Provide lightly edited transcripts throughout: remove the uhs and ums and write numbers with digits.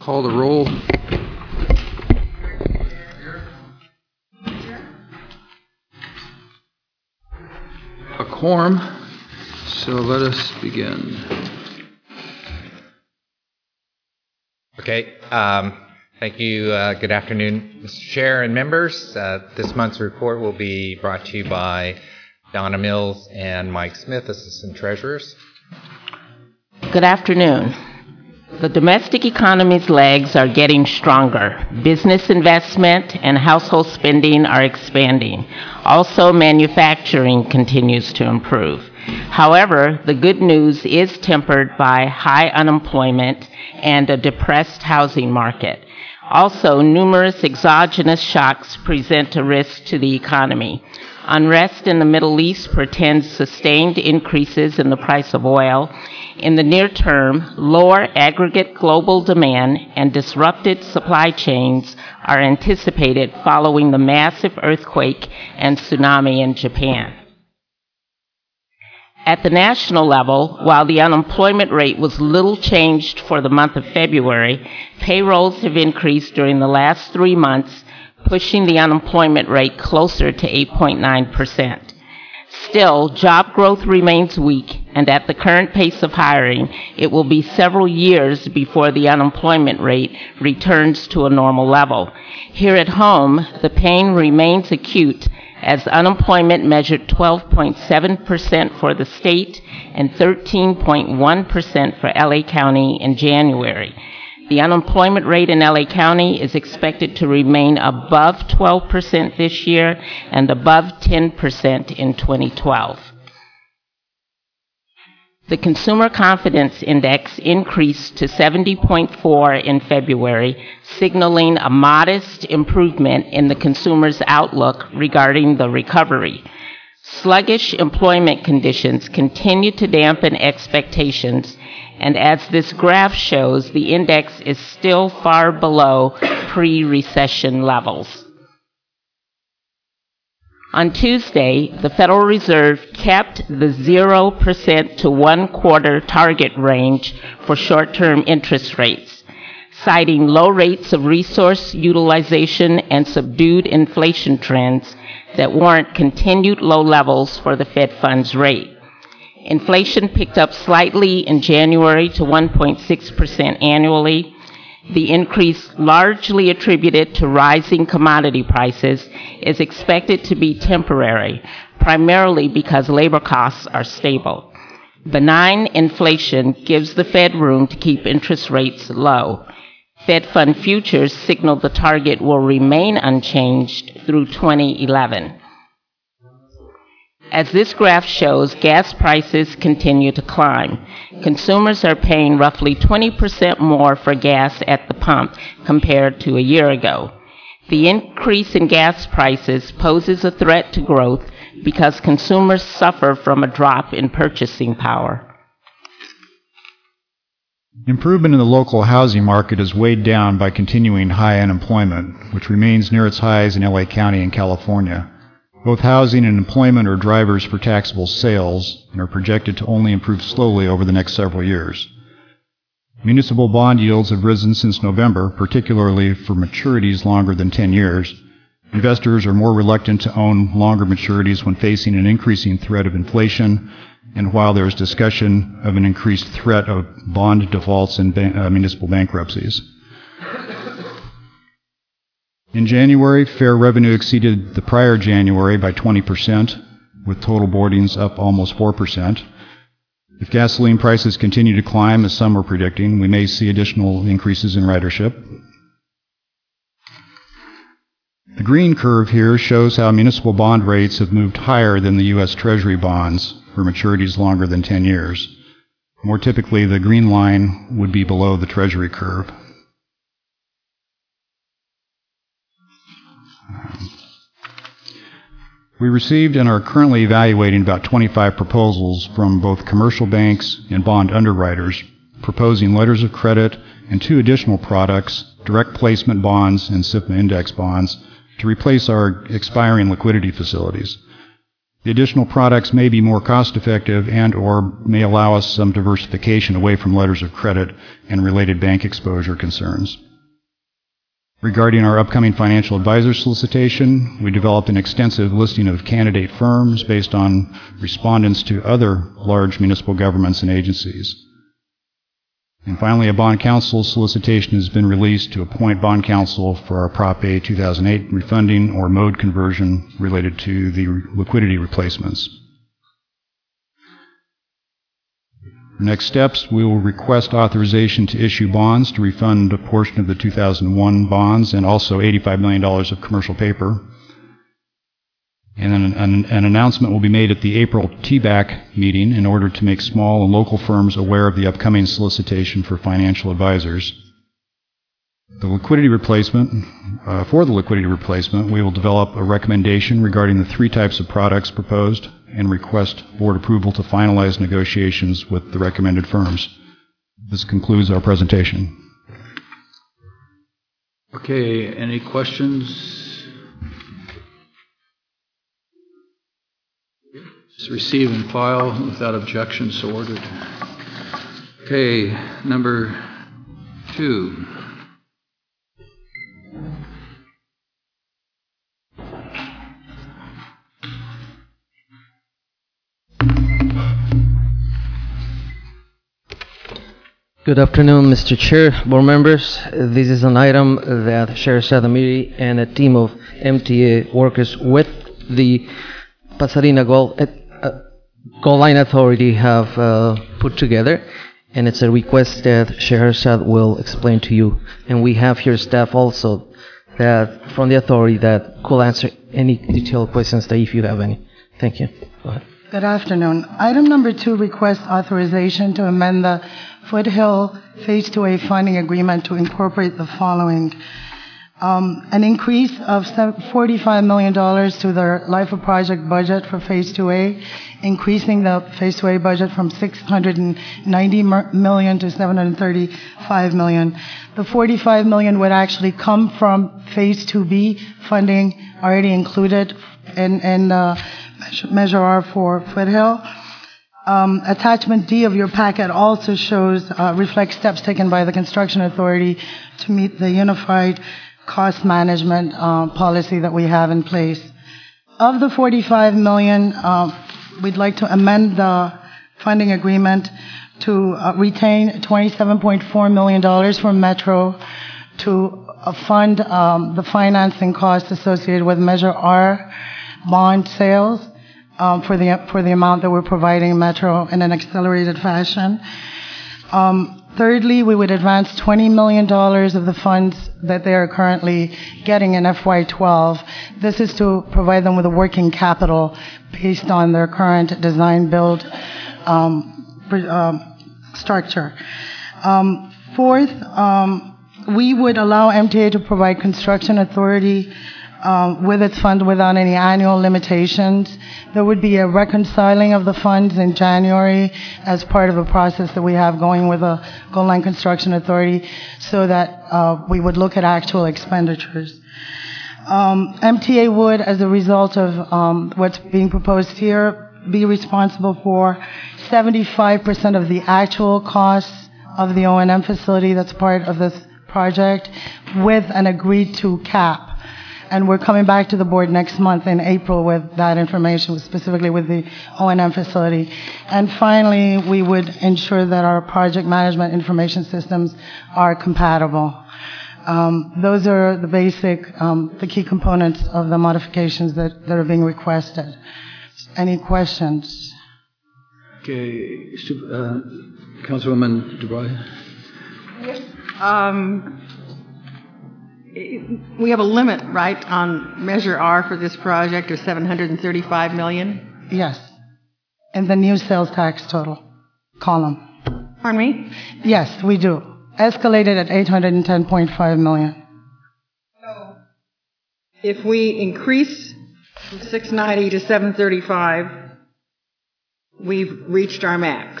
Call the roll. A quorum, so let us begin. Okay, thank you. Good afternoon, Mr. Chair and members. This month's report will be brought to you by Donna Mills and Mike Smith, Assistant Treasurers. Good afternoon. The domestic economy's legs are getting stronger. Business investment and household spending are expanding. Also, manufacturing continues to improve. However, the good news is tempered by high unemployment and a depressed housing market. Also, numerous exogenous shocks present a risk to the economy. Unrest in the Middle East portends sustained increases in the price of oil. In the near term, lower aggregate global demand and disrupted supply chains are anticipated following the massive earthquake and tsunami in Japan. At the national level, while the unemployment rate was little changed for the month of February, payrolls have increased during the last 3 months, pushing the unemployment rate closer to 8.9%. Still, job growth remains weak, and at the current pace of hiring, it will be several years before the unemployment rate returns to a normal level. Here at home, the pain remains acute as unemployment measured 12.7% for the state and 13.1% for LA County in January. The unemployment rate in LA County is expected to remain above 12% this year and above 10% in 2012. The Consumer Confidence Index increased to 70.4 in February, signaling a modest improvement in the consumer's outlook regarding the recovery. Sluggish employment conditions continue to dampen expectations, and as this graph shows, the index is still far below pre-recession levels. On Tuesday, the Federal Reserve kept the 0% to 1/4 target range for short-term interest rates, citing low rates of resource utilization and subdued inflation trends that warrant continued low levels for the Fed funds rate. Inflation picked up slightly in January to 1.6% annually. The increase, largely attributed to rising commodity prices, is expected to be temporary, primarily because labor costs are stable. Benign inflation gives the Fed room to keep interest rates low. Fed fund futures signal the target will remain unchanged through 2011. As this graph shows, gas prices continue to climb. Consumers are paying roughly 20% more for gas at the pump compared to a year ago. The increase in gas prices poses a threat to growth because consumers suffer from a drop in purchasing power. Improvement in the local housing market is weighed down by continuing high unemployment, which remains near its highs in LA County and California. Both housing and employment are drivers for taxable sales and are projected to only improve slowly over the next several years. Municipal bond yields have risen since November, particularly for maturities longer than 10 years. Investors are more reluctant to own longer maturities when facing an increasing threat of inflation, and while there is discussion of an increased threat of bond defaults and municipal bankruptcies. In January, fare revenue exceeded the prior January by 20%, with total boardings up almost 4%. If gasoline prices continue to climb, as some are predicting, we may see additional increases in ridership. The green curve here shows how municipal bond rates have moved higher than the U.S. Treasury bonds for maturities longer than 10 years. More typically, the green line would be below the Treasury curve. We received and are currently evaluating about 25 proposals from both commercial banks and bond underwriters proposing letters of credit and 2 additional products, direct placement bonds and SIPMA index bonds, to replace our expiring liquidity facilities. The additional products may be more cost-effective and/or may allow us some diversification away from letters of credit and related bank exposure concerns. Regarding our upcoming financial advisor solicitation, we developed an extensive listing of candidate firms based on respondents to other large municipal governments and agencies. And finally, a bond counsel solicitation has been released to appoint bond counsel for our Prop A 2008 refunding or mode conversion related to the liquidity replacements. For next steps, we will request authorization to issue bonds to refund a portion of the 2001 bonds and also $85 million of commercial paper. And then an announcement will be made at the April TBAC meeting in order to make small and local firms aware of the upcoming solicitation for financial advisors. The liquidity replacement, for the liquidity replacement, we will develop a recommendation regarding the 3 types of products proposed and request board approval to finalize negotiations with the recommended firms. This concludes our presentation. Okay, any questions? Just receive and file without objection, so ordered. Okay, number 2. Good afternoon, Mr. Chair, board members. This is an item that Sheriff Sadamiri and a team of MTA workers with the Pasadena Gold Line Authority have put together, and it's a request that Sheriff Sad will explain to you. And we have here staff also that from the authority that could answer any detailed questions that if you have any. Thank you. Go ahead. Good afternoon. Item number 2 requests authorization to amend the Foothill Phase 2A funding agreement to incorporate the following. An increase of $45 million to the Life of Project budget for Phase 2A, increasing the Phase 2A budget from $690 million to $735 million. The $45 million would actually come from Phase 2B funding already included in Measure R for Foothill. Attachment D of your packet also shows, reflects steps taken by the Construction Authority to meet the unified cost management policy that we have in place. Of the $45 million, we'd like to amend the funding agreement to retain $27.4 million from Metro to fund the financing costs associated with Measure R bond sales for the amount that we're providing Metro in an accelerated fashion. Thirdly, we would advance $20 million of the funds that they are currently getting in FY12. This is to provide them with a working capital based on their current design-build structure. Fourth, we would allow MTA to provide Construction Authority with its fund without any annual limitations. There would be a reconciling of the funds in January as part of a process that we have going with the Gold Line Construction Authority so that we would look at actual expenditures. MTA would, as a result of what's being proposed here, be responsible for 75% of the actual costs of the O&M facility that's part of this project with an agreed to cap. And we're coming back to the board next month in April with that information, specifically with the O&M facility. And finally, we would ensure that our project management information systems are compatible. Those are the basic, the key components of the modifications that are being requested. Any questions? Okay, Councilwoman DuBois. Yes. We have a limit, right, on Measure R for this project of $735 million? Yes. In the new sales tax total column. Pardon me? Yes, we do. Escalated at $810.5 million. So if we increase from 690 to 735, we've reached our max.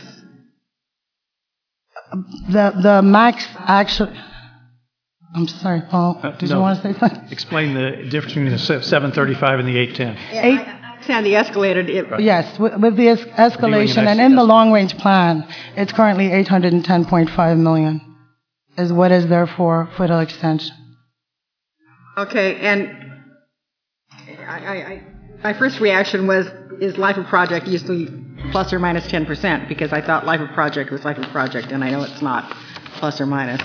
The max actually... I'm sorry, Paul. Did you want to say something? Explain the difference between the 735 and the 810. understand the escalated, Yes, with the escalation, and in the long-range plan, it's currently $810.5 million is what is there for Foothill Extension. okay, and my first reaction was, is life of project usually plus or minus 10%? Because I thought life of project was life of project, and I know it's not plus or minus.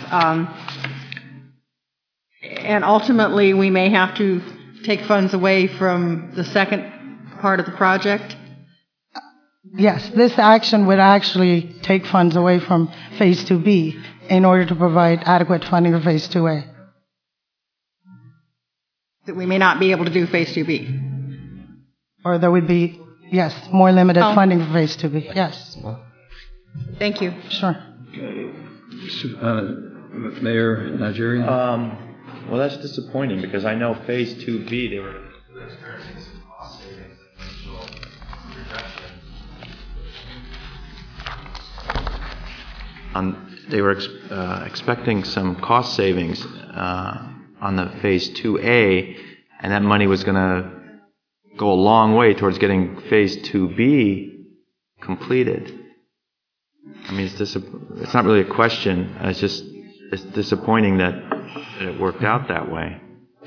And ultimately, we may have to take funds away from the second part of the project? Yes, this action would actually take funds away from Phase 2B in order to provide adequate funding for Phase 2A. That we may not be able to do Phase 2B? Or there would be, yes, more limited funding for Phase 2B, yes. Thank you. Sure. Mayor Nigerian? Well, that's disappointing because I know Phase 2B, they were experiencing some cost savings and initial projections. They were expecting some cost savings on the Phase 2A, and that money was going to go a long way towards getting Phase 2B completed. I mean, it's not really a question. It's disappointing that it worked out that way.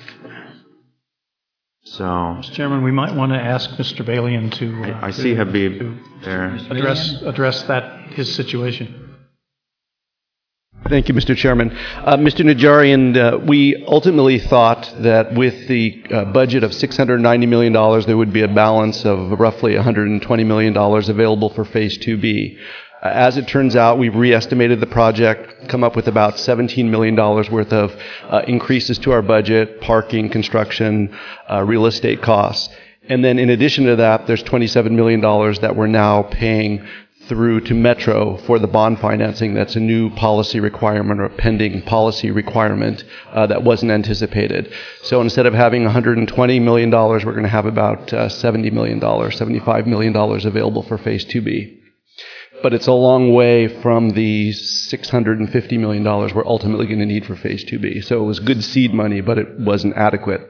So, Mr. Chairman, we might want to ask Mr. Balian to I see Habib there. address his situation. Thank you, Mr. Chairman. Mr. Najarian, we ultimately thought that with the budget of $690 million, there would be a balance of roughly $120 million available for Phase 2B. As it turns out, we've re-estimated the project, come up with about $17 million worth of increases to our budget, parking, construction, real estate costs. And then in addition to that, there's $27 million that we're now paying through to Metro for the bond financing. That's a new policy requirement or a pending policy requirement that wasn't anticipated. So instead of having $120 million, we're going to have about $70 million, $75 million available for Phase 2B. But it's a long way from the $650 million we're ultimately going to need for Phase 2B. So it was good seed money, but it wasn't adequate.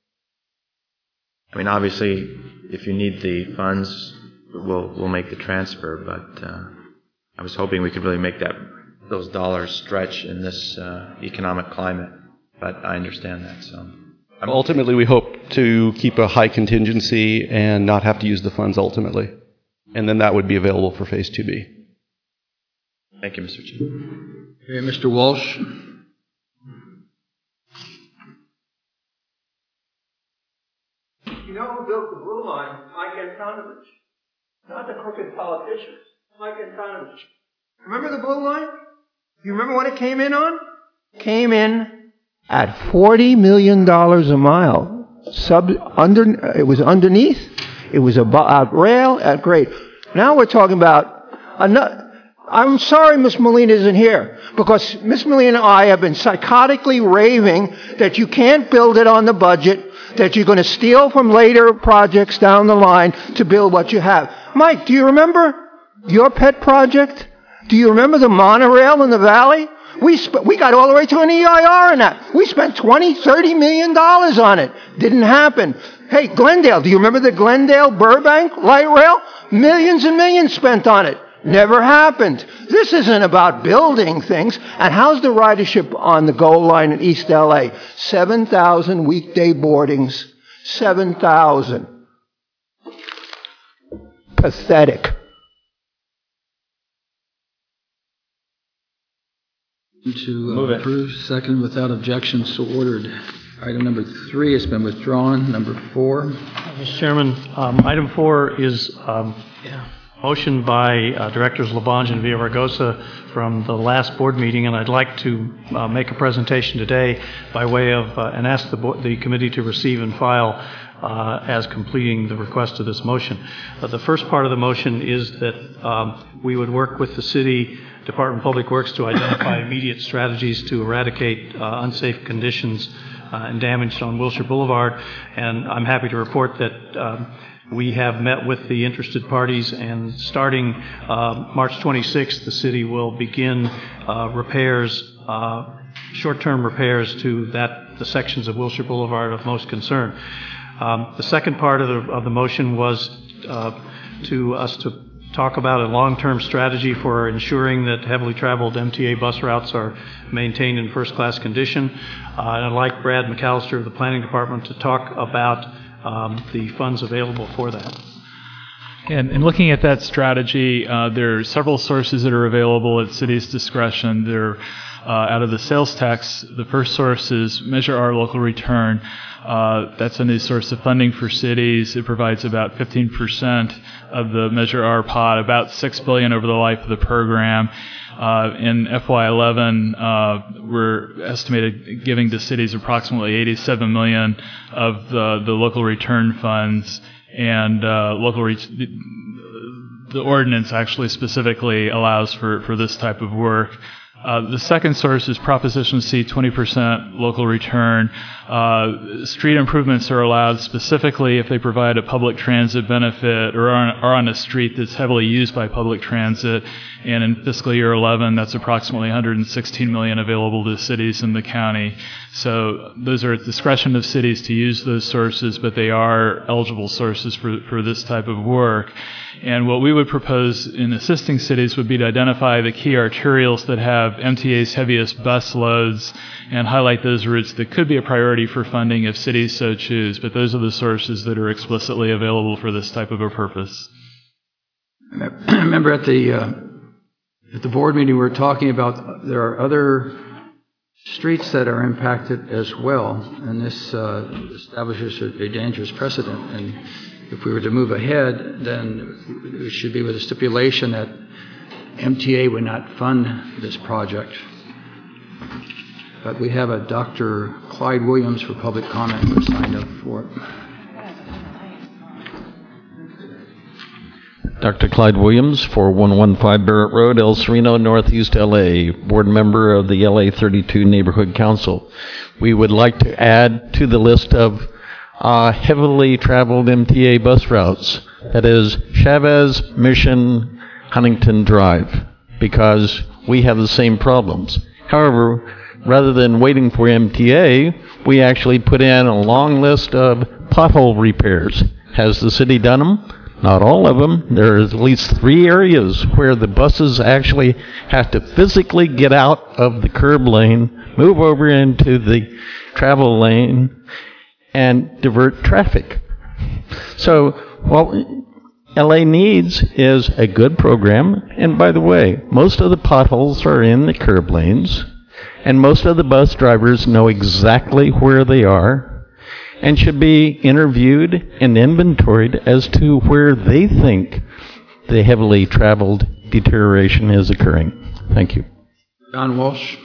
I mean, obviously, if you need the funds, we'll make the transfer. But I was hoping we could really make those dollars stretch in this economic climate. But I understand that. So ultimately, we hope to keep a high contingency and not have to use the funds ultimately. And then that would be available for Phase 2B. Thank you, Mr. Chief. Okay, Mr. Walsh. You know who built the blue line? Mike Antonovich. Not the crooked politicians. Mike Antonovich. Remember the blue line? You remember what it came in on? Came in at $40 million a mile. It was underneath. It was about rail at grade. Now we're talking about I'm sorry Miss Molina isn't here, because Miss Molina and I have been psychotically raving that you can't build it on the budget, that you're going to steal from later projects down the line to build what you have. Mike, do you remember your pet project? Do you remember the monorail in the valley? We got all the way to an EIR in that. We spent $20-30 million on it. Didn't happen. Hey, Glendale, do you remember the Glendale-Burbank light rail? Millions and millions spent on it. Never happened. This isn't about building things. And how's the ridership on the GO line in East LA? 7,000 weekday boardings. 7,000. Pathetic. To approve, second without objection, so ordered. Item number 3 has been withdrawn. Number 4. Mr. Chairman, item 4 is motion by Directors Labange and Villaraigosa from the last board meeting, and I'd like to make a presentation today by way of, and ask the committee to receive and file as completing the request of this motion. The first part of the motion is that we would work with the City Department of Public Works to identify immediate strategies to eradicate unsafe conditions and damage on Wilshire Boulevard. And I'm happy to report that we have met with the interested parties, and starting March 26th, the city will begin repairs, short-term repairs to the sections of Wilshire Boulevard of most concern. The second part of the motion was to us to talk about a long-term strategy for ensuring that heavily traveled MTA bus routes are maintained in first-class condition. And I'd like Brad McAllister of the Planning Department to talk about the funds available for that. And looking at that strategy, there are several sources that are available at city's discretion. They're out of the sales tax. The first source is Measure R local return. That's a new source of funding for cities. It provides about 15% of the Measure R pot, about $6 billion over the life of the program. In FY11, we're estimated giving to cities approximately $87 million of the local return funds, and the ordinance actually specifically allows for this type of work. The second source is Proposition C, 20% local return. Street improvements are allowed specifically if they provide a public transit benefit or are on a street that's heavily used by public transit. And in fiscal year 11, that's approximately $116 million available to cities in the county. So those are at the discretion of cities to use those sources, but they are eligible sources for this type of work. And what we would propose in assisting cities would be to identify the key arterials that have MTA's heaviest bus loads and highlight those routes that could be a priority for funding if cities so choose. But those are the sources that are explicitly available for this type of a purpose. I remember at the board meeting we were talking about there are other streets that are impacted as well, and this establishes a dangerous precedent. And if we were to move ahead, then it should be with a stipulation that MTA would not fund this project. But we have a Dr. Clyde Williams for public comment who signed up for it. Dr. Clyde Williams, 4115 Barrett Road, El Sereno, Northeast LA, board member of the LA 32 Neighborhood Council. We would like to add to the list of heavily traveled MTA bus routes, that is Chavez, Mission, Huntington Drive, because we have the same problems. However, rather than waiting for MTA, we actually put in a long list of pothole repairs. Has the city done them? Not all of them. There are at least 3 areas where the buses actually have to physically get out of the curb lane, move over into the travel lane, and divert traffic. So what LA needs is a good program. And by the way, most of the potholes are in the curb lanes, and most of the bus drivers know exactly where they are and should be interviewed and inventoried as to where they think the heavily traveled deterioration is occurring. Thank you. John Walsh.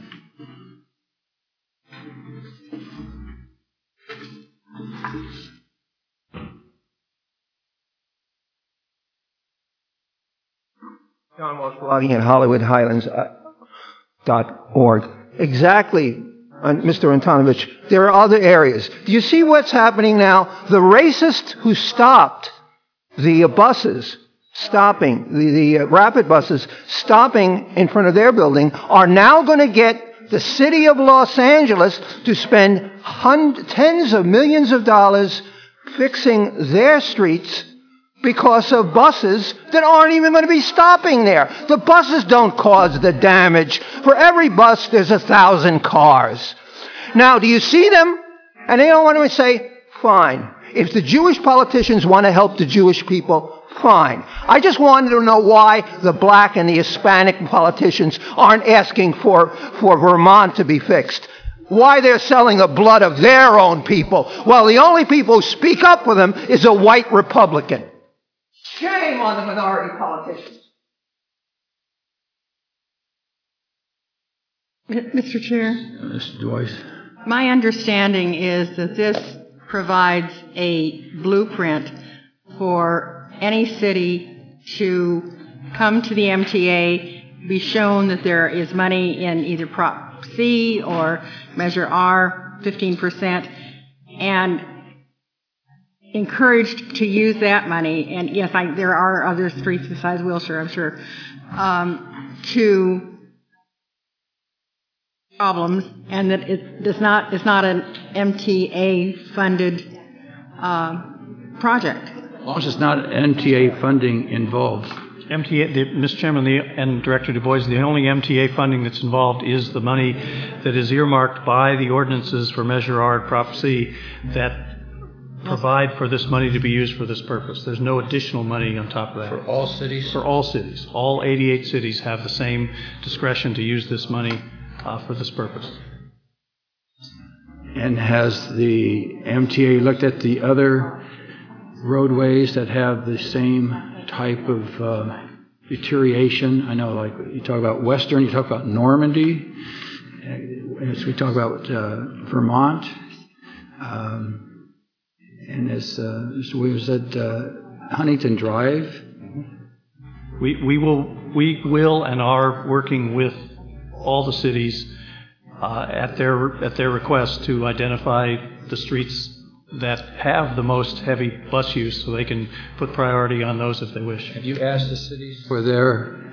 John Walsh, blogging at HollywoodHighlands.org. Exactly. Mr. Antonovich, there are other areas. Do you see what's happening now? The racist who stopped the buses, the rapid buses, stopping in front of their building, are now going to get the city of Los Angeles to spend tens of millions of dollars fixing their streets because of buses that aren't even going to be stopping there. The buses don't cause the damage. For every bus, there's 1,000 cars. Now, do you see them? And they don't want to say, fine. If the Jewish politicians want to help the Jewish people, fine. I just wanted to know why the black and the Hispanic politicians aren't asking for Vermont to be fixed. Why they're selling the blood of their own people, while the only people who speak up for them is a white Republican. Shame on the minority politicians. Mr. Chair. Mr. Dwight. My understanding is that this provides a blueprint for any city to come to the MTA, be shown that there is money in either Prop C or Measure R, 15%, and encouraged to use that money, and yes, there are other streets besides Wilshire, I'm sure, to problems, and that it's not an MTA-funded project. As long as it's not MTA funding involved. Mr. Chairman and Director Du Bois, the only MTA funding that's involved is the money that is earmarked by the ordinances for Measure R and Prop C that provide for this money to be used for this purpose. There's no additional money on top of that. For all cities? For all cities. All 88 cities have the same discretion to use this money for this purpose. And has the MTA looked at the other roadways that have the same type of deterioration? I know, like, you talk about Western, you talk about Normandy, as we talk about Vermont, and as Mr. Williams said, Huntington Drive. We will and are working with all the cities at their request to identify the streets that have the most heavy bus use, so they can put priority on those if they wish. Have you asked the cities for their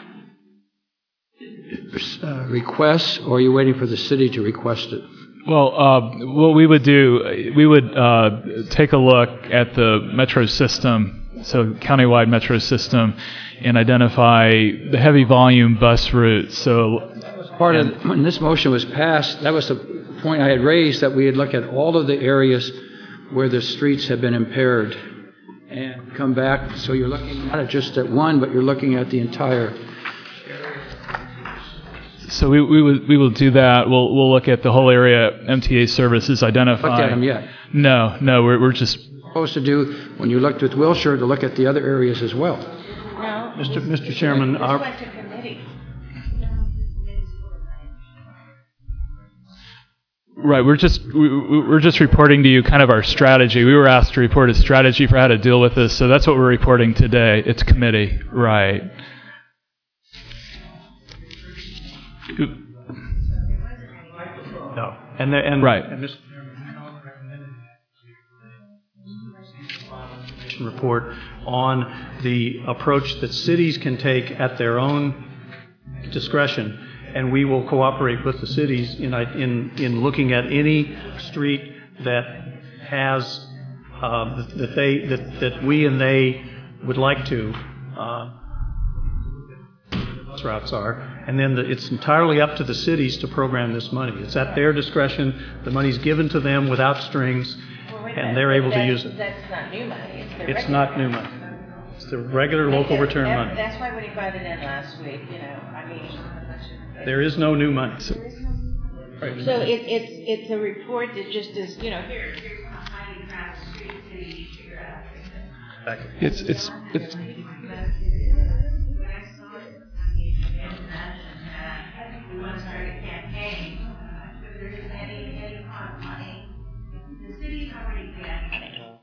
requests, or are you waiting for the city to request it? Well, what we would do, we would take a look at the metro system, so countywide metro system, and identify the heavy volume bus routes. So part of when this motion was passed, that was the point I had raised, that we had look at all of the areas where the streets have been impaired and come back. So you're looking not just at one, but you're looking at the entire. So we will do that. We'll look at the whole area. MTA services identify. Looked at them yet? No, we're just supposed to do when you looked with Wilshire to look at the other areas as well. No. Mr. Chairman, Right, we're just reporting to you kind of our strategy. We were asked to report a strategy for how to deal with this, so that's what we're reporting today. It's committee, right? No, and right. And Mr. report on the approach that cities can take at their own discretion. And we will cooperate with the cities in looking at any street that has that we and they would like to routes are, and then it's entirely up to the cities to program this money. It's at their discretion. The money's given to them without strings, and they're able to use it. That's not new money. It's not new money. It's the regular local return money. That's why when he brought it in last week, there is no new money. Right. So it's a report that just is, here's how you pass the street, city, figure out. It's we want to start a campaign. If there isn't any pot of money, the city's already getting money.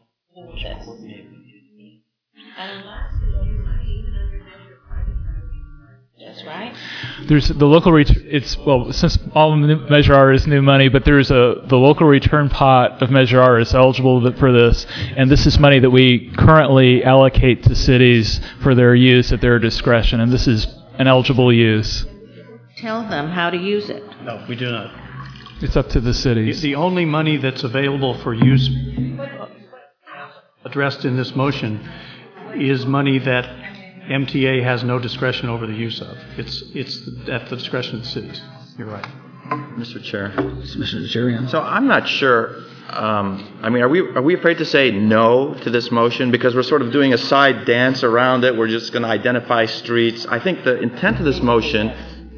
And unless there's new money, even under Measure R. That's right. There's the local since all Measure R is new money, but there's the local return pot of Measure R is eligible for this, and this is money that we currently allocate to cities for their use at their discretion, and this is an eligible use. Tell them how to use it. No, we do not. It's up to the cities. The only money that's available for use addressed in this motion is money that MTA has no discretion over the use of. It's at the discretion of the cities. You're right. Mr. Chair. Mr. Najarian. So I'm not sure. Are we afraid to say no to this motion because we're sort of doing a side dance around it? We're just going to identify streets. I think the intent of this motion.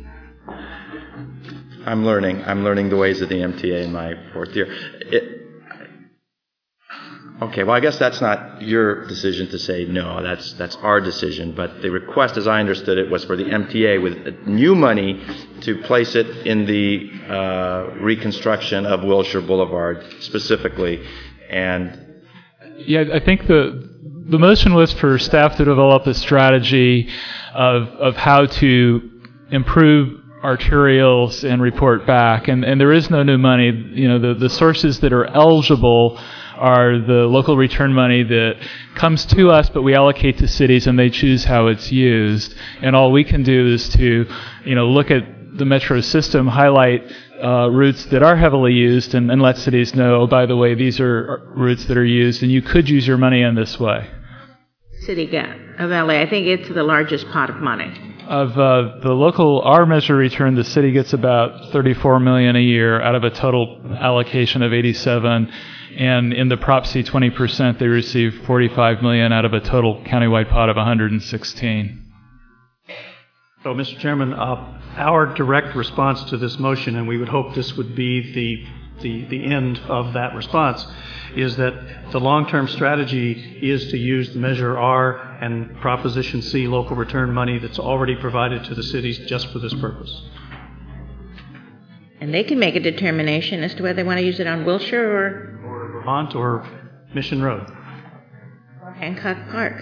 I'm learning the ways of the MTA in my fourth year. Okay, well, I guess that's not your decision to say no. That's our decision. But the request, as I understood it, was for the MTA with new money to place it in the reconstruction of Wilshire Boulevard specifically. And yeah, I think the motion was for staff to develop a strategy of how to improve arterials and report back. And there is no new money. The sources that are eligible are the local return money that comes to us, but we allocate to cities and they choose how it's used. And all we can do is to, look at the metro system highlight routes that are heavily used and let cities know, oh, by the way, these are routes that are used, and you could use your money in this way. City of LA, I think it's the largest pot of money. Of the local R measure return, the city gets about $34 million a year out of a total allocation of 87, and in the Prop C 20%, they receive $45 million out of a total countywide pot of 116. So, Mr. Chairman, our direct response to this motion, and we would hope this would be the end of that response, is that the long-term strategy is to use the Measure R and Proposition C local return money that's already provided to the cities just for this purpose. And they can make a determination as to whether they want to use it on Wilshire or Vermont or Mission Road. Or Hancock Park.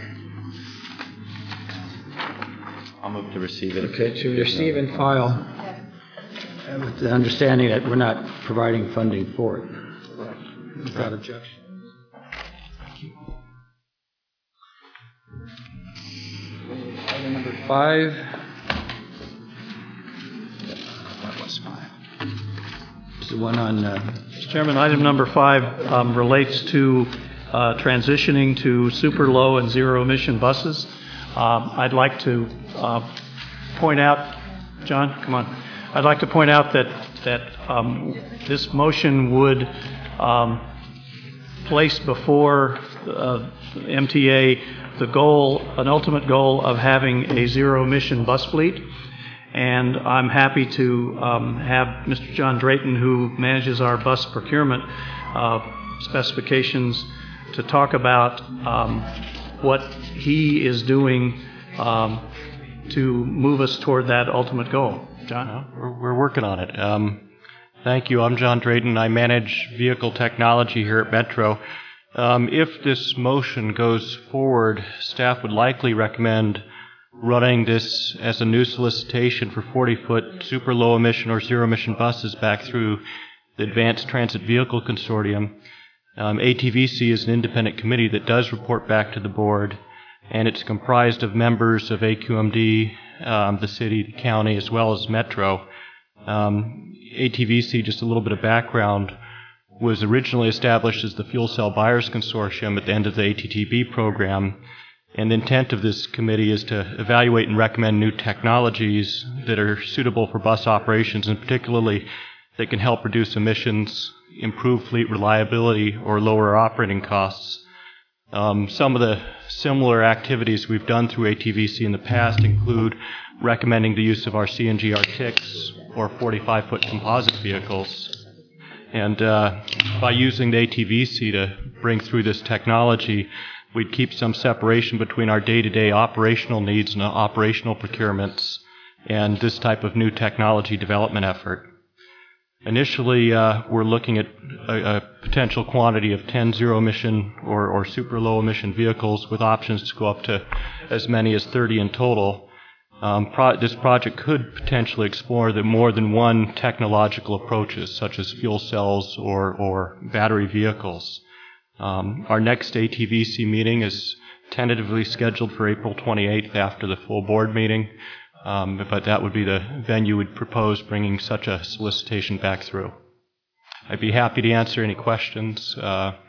I'll move to receive it. Okay, to receive and file, with the understanding that we're not providing funding for it. Without objection. Item number 5. That was 5. It's the one on... Mr. Chairman, item number 5 relates to transitioning to super low and zero emission buses. I'd like to point out, John, come on. I'd like to point out that this motion would place before MTA the goal, an ultimate goal of having a zero emission bus fleet. And I'm happy to have Mr. John Drayton, who manages our bus procurement specifications, to talk about what he is doing to move us toward that ultimate goal. John? We're working on it. Thank you. I'm John Drayton. I manage vehicle technology here at Metro. If this motion goes forward, staff would likely recommend running this as a new solicitation for 40-foot super low emission or zero emission buses back through the Advanced Transit Vehicle Consortium. ATVC is an independent committee that does report back to the board, and it's comprised of members of AQMD, the city, the county, as well as Metro. ATVC, just a little bit of background, was originally established as the Fuel Cell Buyers Consortium at the end of the ATTB program, and the intent of this committee is to evaluate and recommend new technologies that are suitable for bus operations, and particularly that can help reduce emissions, improve fleet reliability, or lower operating costs. Some of the similar activities we've done through ATVC in the past include recommending the use of our CNG RTICs or 45-foot composite vehicles. And by using the ATVC to bring through this technology, we'd keep some separation between our day-to-day operational needs and operational procurements and this type of new technology development effort. Initially, we're looking at a potential quantity of 10 zero-emission or super low-emission vehicles with options to go up to as many as 30 in total. This project could potentially explore more than one technological approaches, such as fuel cells or battery vehicles. Our next ATVC meeting is tentatively scheduled for April 28th after the full board meeting, but that would be the venue we'd propose bringing such a solicitation back through. I'd be happy to answer any questions,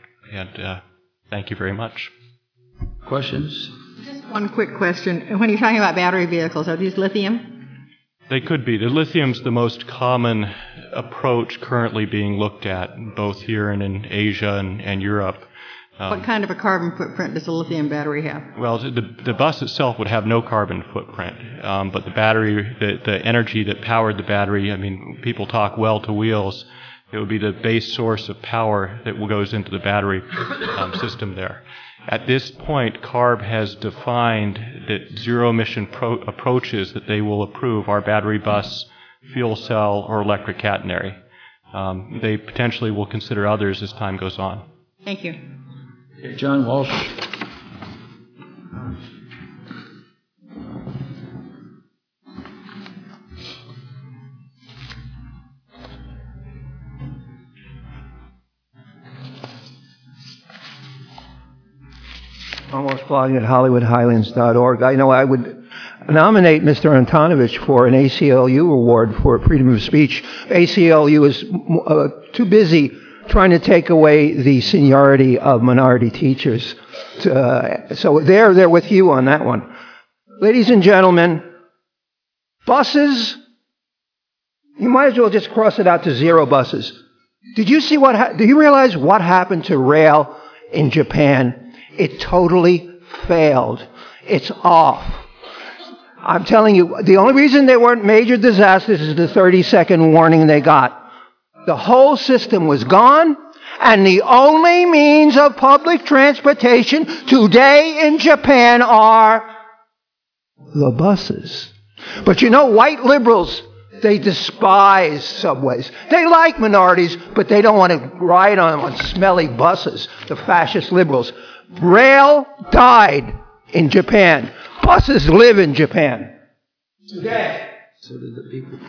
and thank you very much. Questions? Just one quick question. When you're talking about battery vehicles, are these lithium? They could be. The lithium's the most common approach currently being looked at, both here and in Asia and Europe. What kind of a carbon footprint does a lithium battery have? Well, the bus itself would have no carbon footprint, but the battery, the energy that powered the battery, I mean, people talk well to wheels. It would be the base source of power that goes into the battery system there. At this point, CARB has defined that zero-emission approaches that they will approve are battery bus, fuel cell, or electric catenary. They potentially will consider others as time goes on. Thank you. John Walsh. Almost blogging at HollywoodHighlands.org. I know I would nominate Mr. Antonovich for an ACLU award for freedom of speech. ACLU is too busy trying to take away the seniority of minority teachers. So they're with you on that one. Ladies and gentlemen, buses, you might as well just cross it out to 0 buses. Did you see do you realize what happened to rail in Japan? It totally failed. It's off. I'm telling you, the only reason they weren't major disasters is the 30-second warning they got. The whole system was gone, and the only means of public transportation today in Japan are the buses. But you know, white liberals, they despise subways. They like minorities, but they don't want to ride on smelly buses, the fascist liberals. Rail died in Japan. Buses live in Japan. Today. So did the people.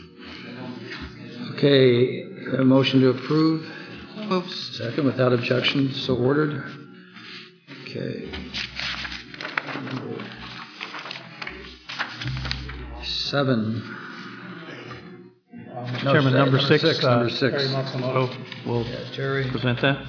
Okay, a motion to approve. Oops. Second, without objection, so ordered. Okay. 7. Chairman, number 6. Number 6. Terry Matsumoto will present that.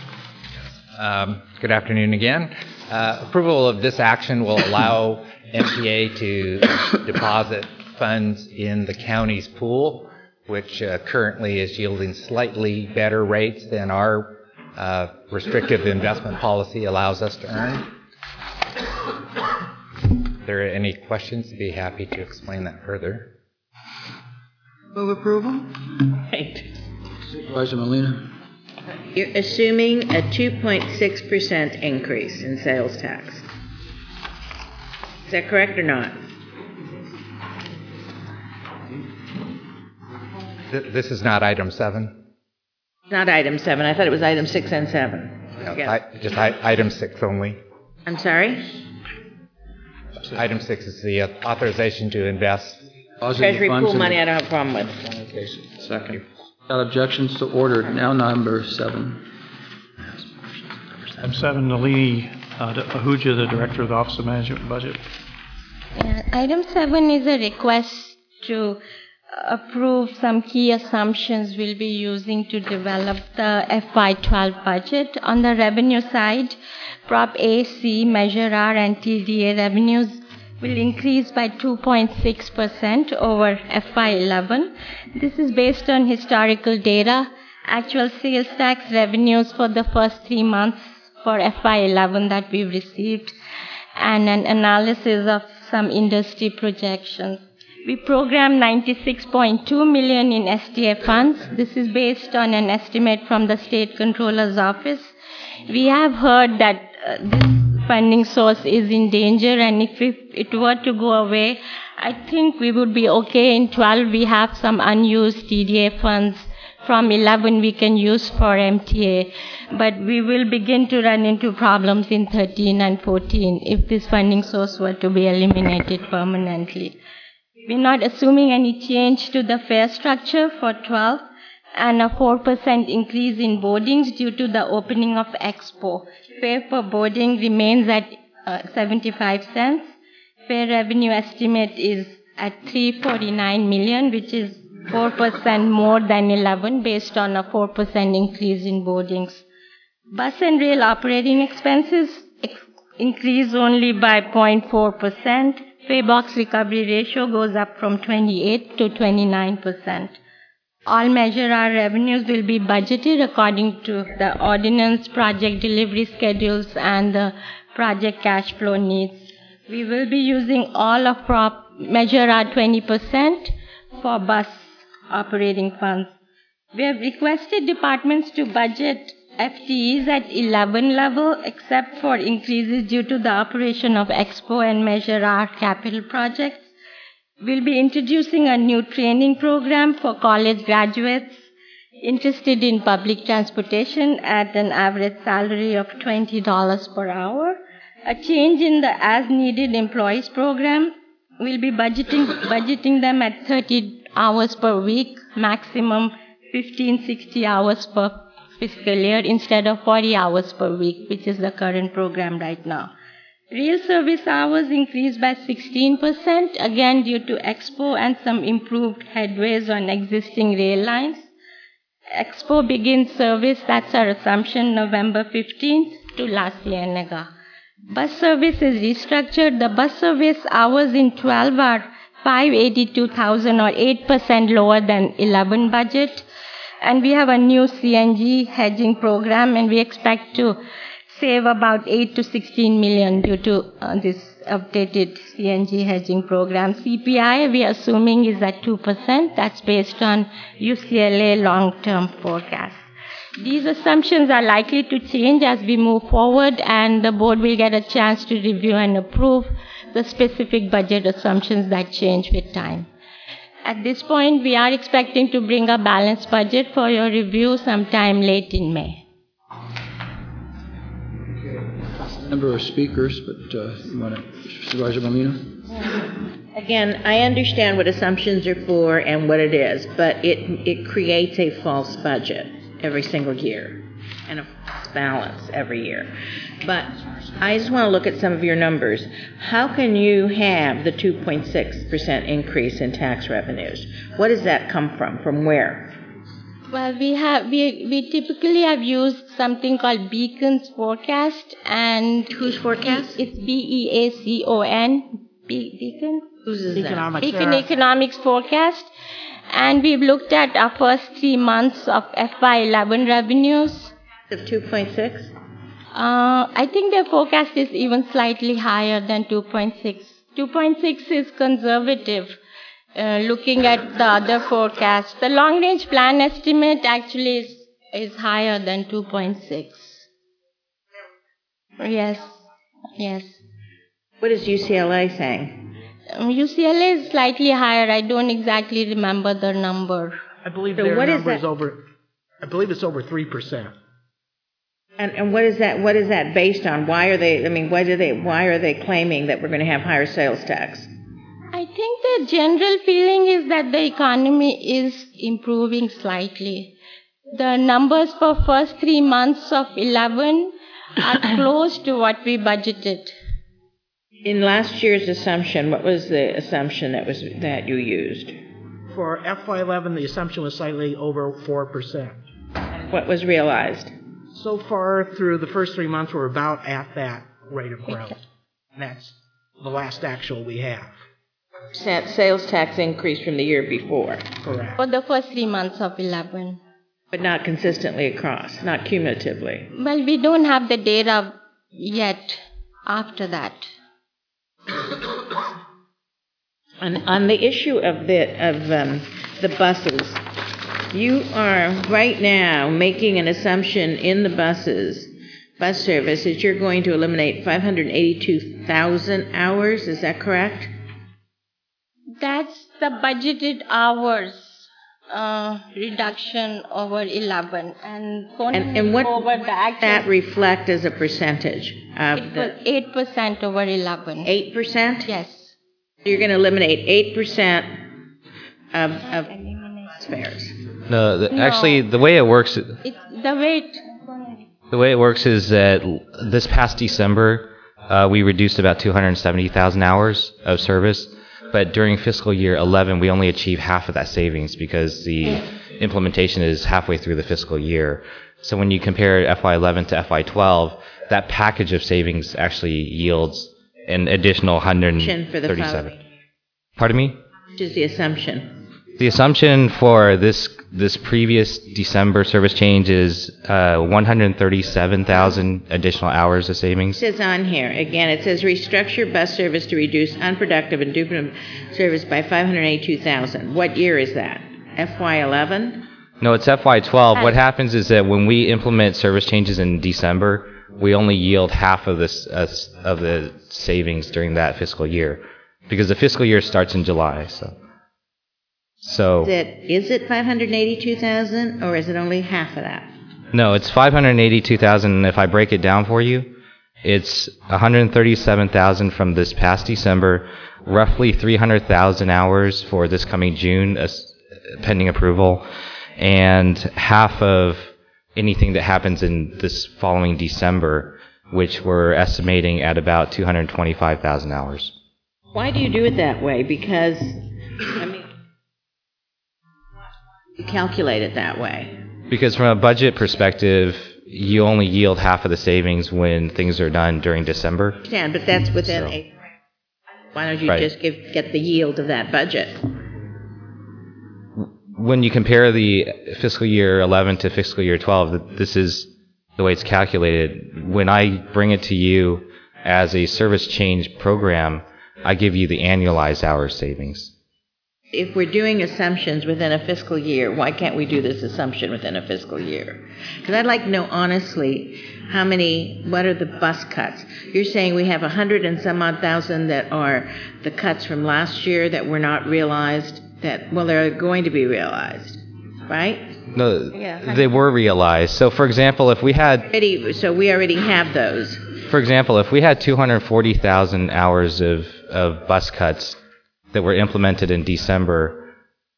Good afternoon again. Approval of this action will allow MTA to deposit funds in the county's pool, which currently is yielding slightly better rates than our restrictive investment policy allows us to earn. If there are any questions, I'd be happy to explain that further. Move approval. Right. Supervisor Molina. You're assuming a 2.6% increase in sales tax. Is that correct or not? This is not item 7? Not item 7. I thought it was item 6 and 7. No, Yeah. just item 6 only. I'm sorry? Item 6 is the authorization to invest. Treasury pool money I don't have a problem with. Second. Without objections, so ordered. Now number 7. Item 7, Nalini Ahuja, the Director of the Office of Management and Budget. Item 7 is a request to approve some key assumptions we'll be using to develop the FY12 budget. On the revenue side, Prop A, C, Measure R, and TDA revenues will increase by 2.6% over FY11. This is based on historical data, actual sales tax revenues for the first 3 months for FY11 that we've received, and an analysis of some industry projections. We programmed $96.2 million in SDA funds. This is based on an estimate from the State Controller's Office. We have heard that this funding source is in danger, and if it were to go away, I think we would be okay. In 12, we have some unused TDA funds. From 11, we can use for MTA. But we will begin to run into problems in 13 and 14 if this funding source were to be eliminated permanently. We're not assuming any change to the fare structure for 12, and a 4% increase in boardings due to the opening of Expo. Fare per boarding remains at 75 cents. Fare revenue estimate is at $349 million, which is 4% more than 11 based on a 4% increase in boardings. Bus and rail operating expenses increase only by 0.4%. Fare box recovery ratio goes up from 28 to 29%. All Measure R revenues will be budgeted according to the ordinance, project delivery schedules, and the project cash flow needs. We will be using all of Measure R 20% for bus operating funds. We have requested departments to budget FTEs at 11 level, except for increases due to the operation of Expo and Measure R capital projects. We'll be introducing a new training program for college graduates interested in public transportation at an average salary of $20 per hour. A change in the as-needed employees program. We'll be budgeting them at 30 hours per week, maximum 60 hours per fiscal year instead of 40 hours per week, which is the current program right now. Real service hours increased by 16%, again due to Expo and some improved headways on existing rail lines. Expo begins service, that's our assumption, November 15th to Las Ciénegas. Bus service is restructured. The bus service hours in 12 are 582,000 or 8% lower than 11 budget. And we have a new CNG hedging program, and we expect to save about 8 to 16 million due to this updated CNG hedging program. CPI, we are assuming, is at 2%. That's based on UCLA long-term forecast. These assumptions are likely to change as we move forward, and the board will get a chance to review and approve the specific budget assumptions that change with time. At this point, we are expecting to bring a balanced budget for your review sometime late in May. Number of speakers, but you want to, Supervisor Molina? Again, I understand what assumptions are for and what it is, but it creates a false budget every single year and a false balance every year. But I just want to look at some of your numbers. How can you have the 2.6% increase in tax revenues? What does that come from? From where? Well, we typically have used something called Beacon's forecast, and whose forecast? It's BEACON. Beacon. Whose is that? Beacon Economics forecast, and we've looked at our first 3 months of FY11 revenues. Of 2.6. I think their forecast is even slightly higher than 2.6. 2.6 is conservative. Looking at the other forecasts, the long-range plan estimate actually is higher than 2.6. Yes. What is UCLA saying? UCLA is slightly higher. I don't exactly remember the number. I believe their number is over. I believe it's over 3%. And what is that? What is that based on? Why are they? I mean, why are they claiming that we're going to have higher sales tax? I think the general feeling is that the economy is improving slightly. The numbers for first 3 months of 11 are close to what we budgeted. In last year's assumption, what was the assumption that you used? For FY11, the assumption was slightly over 4%. What was realized? So far, through the first 3 months, we're about at that rate of growth. And that's the last actual we have. Sales tax increase from the year before. Correct. For the first 3 months of 11. But not consistently across, not cumulatively. Well, we don't have the data yet after that. On the issue of the buses, you are right now making an assumption in the bus service that you're going to eliminate 582,000 hours. Is that correct? That's the budgeted hours reduction over 11. And what over the actual, that reflect as a percentage? It was 8% over 11. 8%? Yes. You're going to eliminate 8% of bus fares. No, actually, the way it works... It's the way The way it works is that this past December, we reduced about 270,000 hours of service. But during fiscal year 11, we only achieved half of that savings because the implementation is halfway through the fiscal year. So when you compare FY11 to FY12, that package of savings actually yields an additional 137. Pardon me? Which is the assumption? The assumption for this previous December service change is 137,000 additional hours of savings. It says on here, again, it says restructure bus service to reduce unproductive and duplicative service by 582,000. What year is that? FY11? No, it's FY12. What happens is that when we implement service changes in December, we only yield half of this of the savings during that fiscal year, because the fiscal year starts in July. So is it 582,000 or is it only half of that? No, it's 582,000. And if I break it down for you, it's 137,000 from this past December, roughly 300,000 hours for this coming June, pending approval, and half of anything that happens in this following December, which we're estimating at about 225,000 hours. Why do you do it that way? Because, I mean, you calculate it that way. Because from a budget perspective, you only yield half of the savings when things are done during December. I understand, but that's within a. Why don't you just get the yield of that budget? When you compare the fiscal year 11 to fiscal year 12, this is the way it's calculated. When I bring it to you as a service change program, I give you the annualized hours savings. If we're doing assumptions within a fiscal year, why can't we do this assumption within a fiscal year? Because I'd like to know honestly what are the bus cuts? You're saying we have 100 and some odd thousand that are the cuts from last year that were not realized, they're going to be realized, right? No, they were realized. So, for example, if we had... So we already have those. For example, if we had 240,000 hours of bus cuts that were implemented in December,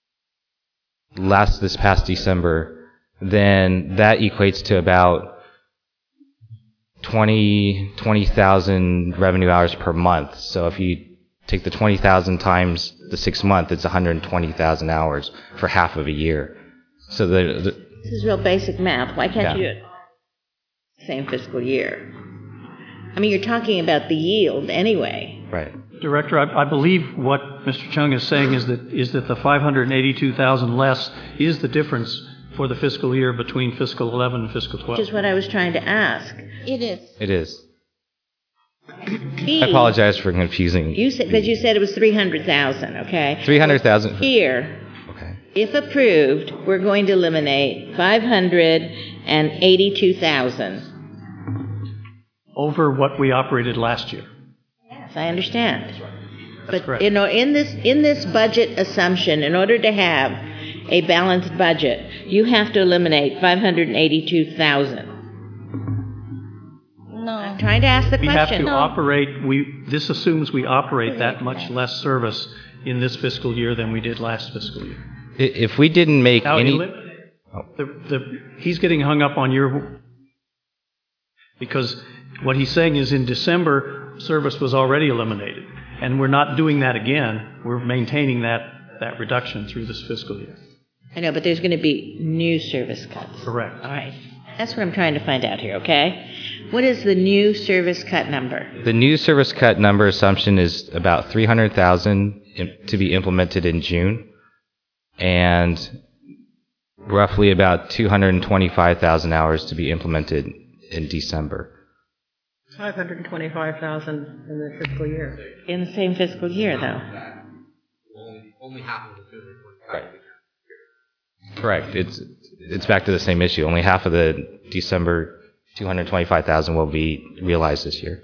this past December, then that equates to about 20,000 revenue hours per month. So if you take the 20,000 times the 6 month, it's 120,000 hours for half of a year. So this is real basic math. Why can't you do it same fiscal year? I mean, you're talking about the yield anyway. Right. Director, I believe what Mr. Chung is saying is that the 582,000 less is the difference for the fiscal year between fiscal 11 and fiscal 12. Which is what I was trying to ask. It is. It is. I apologize for confusing. You said it was 300,000, okay? 300,000. Here, if approved, we're going to eliminate 582,000. Over what we operated last year. Yes, I understand. That's correct. You know, in this budget assumption, in order to have a balanced budget, you have to eliminate 582,000. No. I'm trying to ask the we question. We have to operate, this assumes we operate that much less service in this fiscal year than we did last fiscal year. If we didn't make he's getting hung up on your... Because what he's saying is in December, service was already eliminated. And we're not doing that again. We're maintaining that reduction through this fiscal year. I know, but there's going to be new service cuts. Correct. All right. That's what I'm trying to find out here, okay? What is the new service cut number? The new service cut number assumption is about 300,000 to be implemented in June, and roughly about 225,000 hours to be implemented in December. 525,000 in the fiscal year. In the same fiscal year, though. Only half of the 225,000. Right. Correct. It's back to the same issue. Only half of the December 225,000 will be realized this year.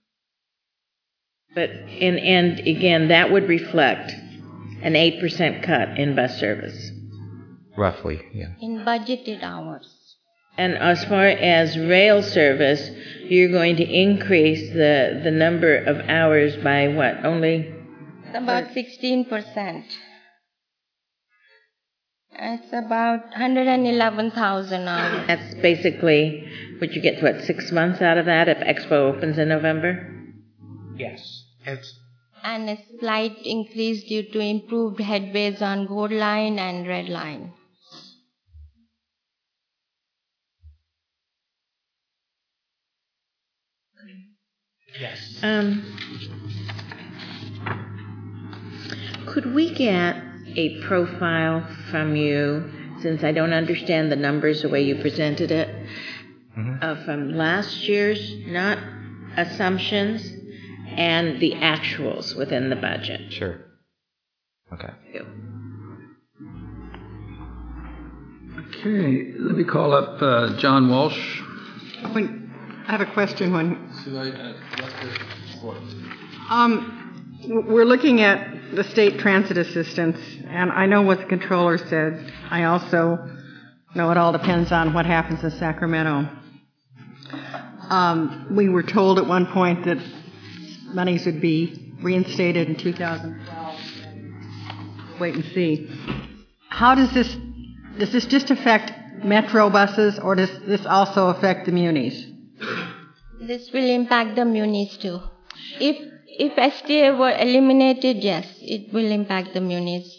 But and again, that would reflect an 8% cut in bus service. Roughly, yeah. In budgeted hours. And as far as rail service, you're going to increase the number of hours by what? Only? About 16%. It's about 111,000 hours. That's basically what you get, 6 months out of that if Expo opens in November? Yes. And a slight increase due to improved headways on Gold Line and Red Line. Yes. Could we get a profile from you, since I don't understand the numbers the way you presented it, from last year's, not assumptions, and the actuals within the budget? Sure. Okay. Okay, let me call up John Walsh. I have a question. We're looking at the state transit assistance, and I know what the controller said. I also know it all depends on what happens in Sacramento. We were told at one point that monies would be reinstated in 2012. Wait and see. How does this just affect Metro buses, or does this also affect the munis? This will impact the munis too. If STA were eliminated, yes, it will impact the munis.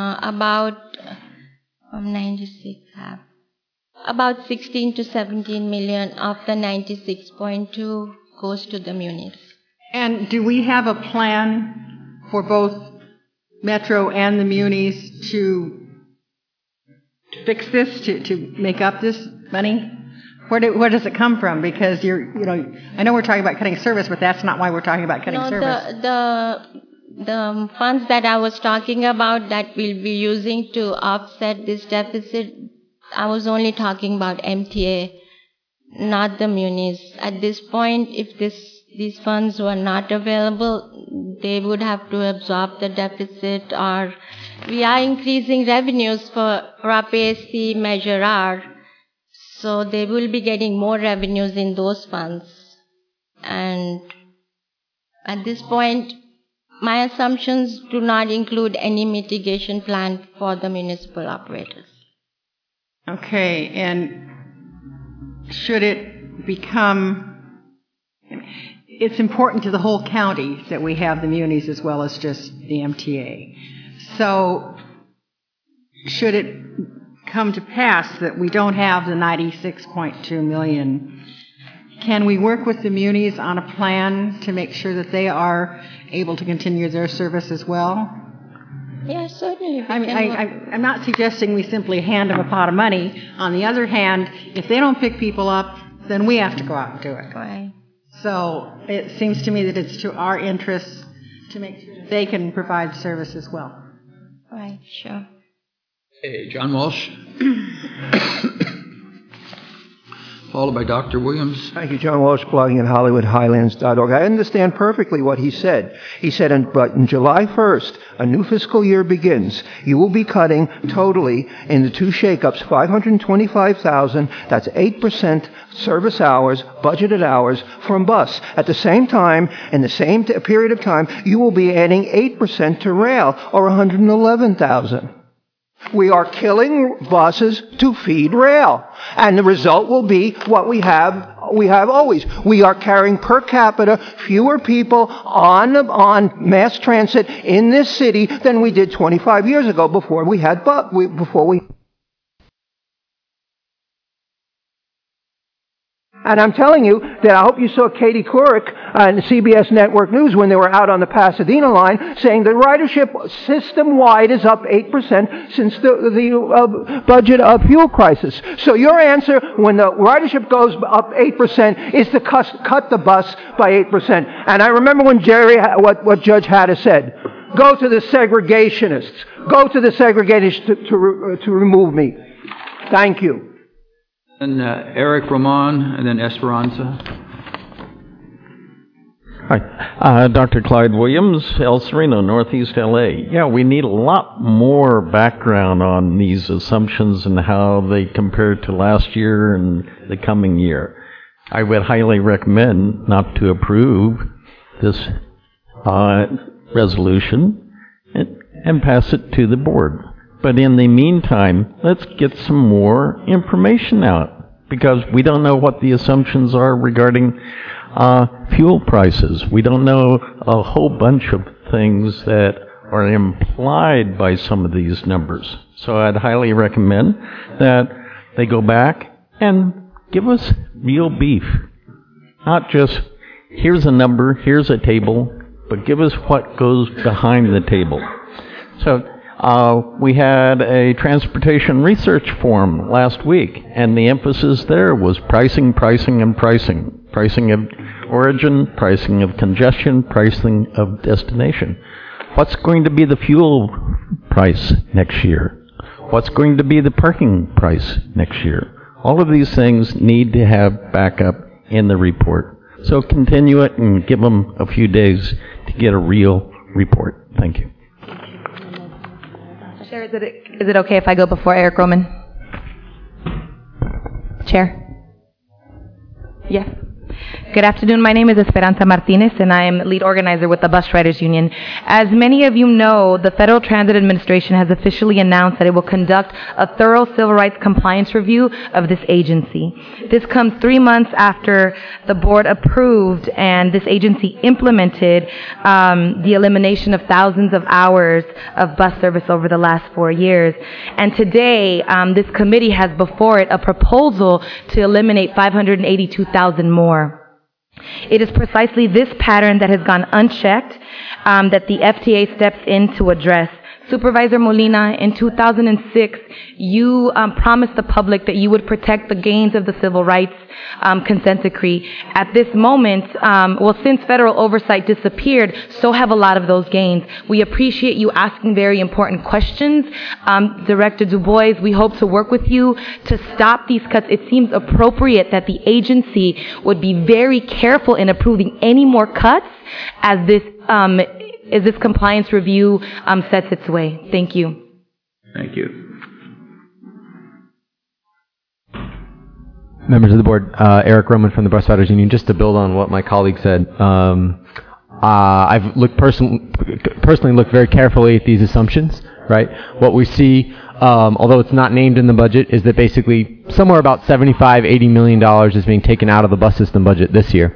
From 96, about 16 to 17 million of the 96.2 goes to the munis. And do we have a plan for both Metro and the munis to fix this, to make up this money? Where does it come from? Because I know we're talking about cutting service, but that's not why we're talking about cutting service. The funds that I was talking about that we'll be using to offset this deficit, I was only talking about MTA, not the munis. At this point, if these funds were not available, they would have to absorb the deficit, or we are increasing revenues for RAPAC Measure R. So they will be getting more revenues in those funds. And at this point, my assumptions do not include any mitigation plan for the municipal operators. Okay, and should it become, it's important to the whole county that we have the munis as well as just the MTA. So should it come to pass that we don't have the 96.2 million, can we work with the munis on a plan to make sure that they are able to continue their service as well? Yes, certainly. I'm not suggesting we simply hand them a pot of money. On the other hand, if they don't pick people up, then we have to go out and do it. Right. So it seems to me that it's to our interest to make sure that they can provide service as well. Right, sure. Hey, John Walsh. Followed by Dr. Williams. Thank you, John Walsh, blogging at HollywoodHighlands.org. I understand perfectly what he said. He said, but in July 1st, a new fiscal year begins. You will be cutting totally in the two shakeups, $525,000. That's 8% service hours, budgeted hours from bus. At the same time, in the same period of time, you will be adding 8% to rail, or $111,000. We are killing buses to feed rail. And the result will be what we have always. We are carrying per capita fewer people on mass transit in this city than we did 25 years ago before we had And I'm telling you that I hope you saw Katie Couric on CBS Network News when they were out on the Pasadena line saying the ridership system-wide is up 8% since the budget of fuel crisis. So your answer when the ridership goes up 8% is to cut the bus by 8%. And I remember when what Judge Hatter said, go to the segregationists. Go to the segregationists to remove me. Thank you. And Eric Roman, and then Esperanza. Hi, Dr. Clyde Williams, El Sereno, Northeast LA. Yeah, we need a lot more background on these assumptions and how they compare to last year and the coming year. I would highly recommend not to approve this resolution and pass it to the board. But in the meantime, let's get some more information out, because we don't know what the assumptions are regarding fuel prices. We don't know a whole bunch of things that are implied by some of these numbers. So I'd highly recommend that they go back and give us real beef. Not just, here's a number, here's a table, but give us what goes behind the table. So we had a transportation research forum last week, and the emphasis there was pricing, pricing, and pricing. Pricing of origin, pricing of congestion, pricing of destination. What's going to be the fuel price next year? What's going to be the parking price next year? All of these things need to have backup in the report. So continue it and give them a few days to get a real report. Thank you. Chair, is it okay if I go before Eric Roman? Chair? Yes. Good afternoon. My name is Esperanza Martinez, and I am lead organizer with the Bus Riders Union. As many of you know, the Federal Transit Administration has officially announced that it will conduct a thorough civil rights compliance review of this agency. This comes 3 months after the board approved and this agency implemented the elimination of thousands of hours of bus service over the last 4 years. And today, this committee has before it a proposal to eliminate 582,000 more. It is precisely this pattern that has gone unchecked that the FTA steps in to address. Supervisor Molina, in 2006, you promised the public that you would protect the gains of the civil rights consent decree. At this moment, since federal oversight disappeared, so have a lot of those gains. We appreciate you asking very important questions. Director Du Bois, we hope to work with you to stop these cuts. It seems appropriate that the agency would be very careful in approving any more cuts as this compliance review sets its way. Thank you. Thank you. Members of the board, Eric Roman from the Bus Riders Union. Just to build on what my colleague said, I've personally looked very carefully at these assumptions. Right, what we see, although it's not named in the budget, is that basically somewhere about $75–80 million is being taken out of the bus system budget this year.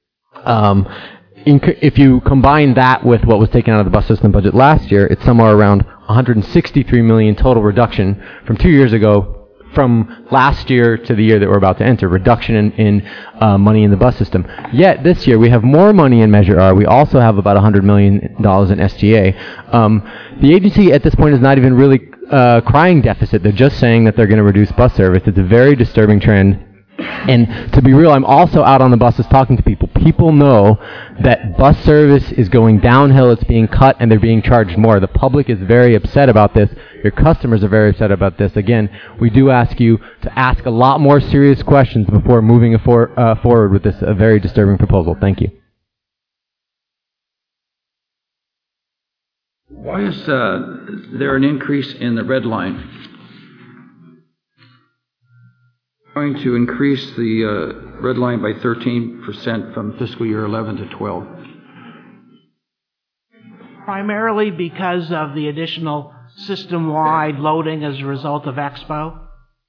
If you combine that with what was taken out of the bus system budget last year, it's somewhere around $163 million total reduction from 2 years ago, from last year to the year that we're about to enter, reduction in money in the bus system. Yet this year we have more money in Measure R. We also have about $100 million in SGA. The agency at this point is not even really crying deficit. They're just saying that they're going to reduce bus service. It's a very disturbing trend. And to be real, I'm also out on the buses talking to people. People know that bus service is going downhill, it's being cut, and they're being charged more. The public is very upset about this. Your customers are very upset about this. Again, we do ask you to ask a lot more serious questions before moving forward with this very disturbing proposal. Thank you. Why is there an increase in the red line? Going to increase the red line by 13% from fiscal year 11 to 12. Primarily because of the additional system-wide loading as a result of Expo.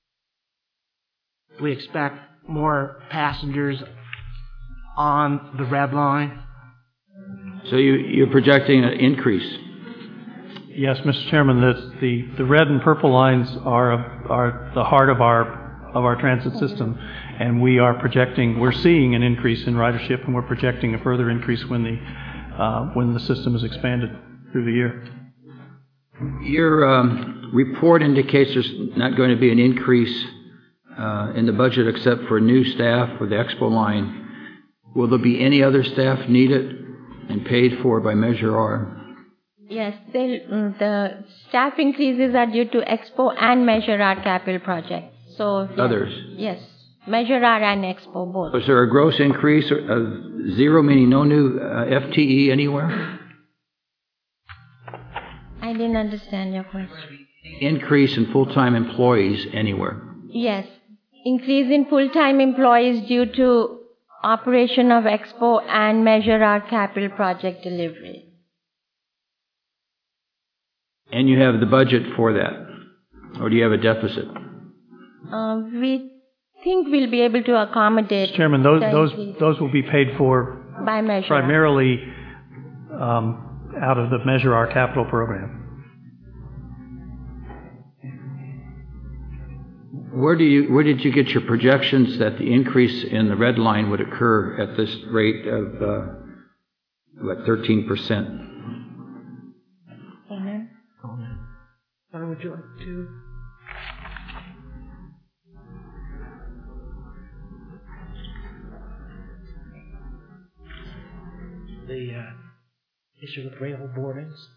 We expect more passengers on the red line. So you're projecting an increase? Yes, Mr. Chairman, the red and purple lines are the heart of our transit system, and we're seeing an increase in ridership, and we're projecting a further increase when the system is expanded through the year. Your report indicates there's not going to be an increase in the budget except for new staff for the Expo line. Will there be any other staff needed and paid for by Measure R? Yes, the staff increases are due to Expo and Measure R capital project. So yes, others? Yes, Measure R and Expo both. Was there a gross increase of zero, meaning no new FTE anywhere? I didn't understand your question. Increase in full-time employees anywhere? Yes, increase in full-time employees due to operation of Expo and Measure R capital project delivery. And you have the budget for that? Or do you have a deficit? We think we'll be able to accommodate. Mr. Chairman, those will be paid for by Measure primarily out of the Measure R capital program. Where did you get your projections that the increase in the red line would occur at this rate of 13%? Amen. Would you like to? The issue with rail boardings?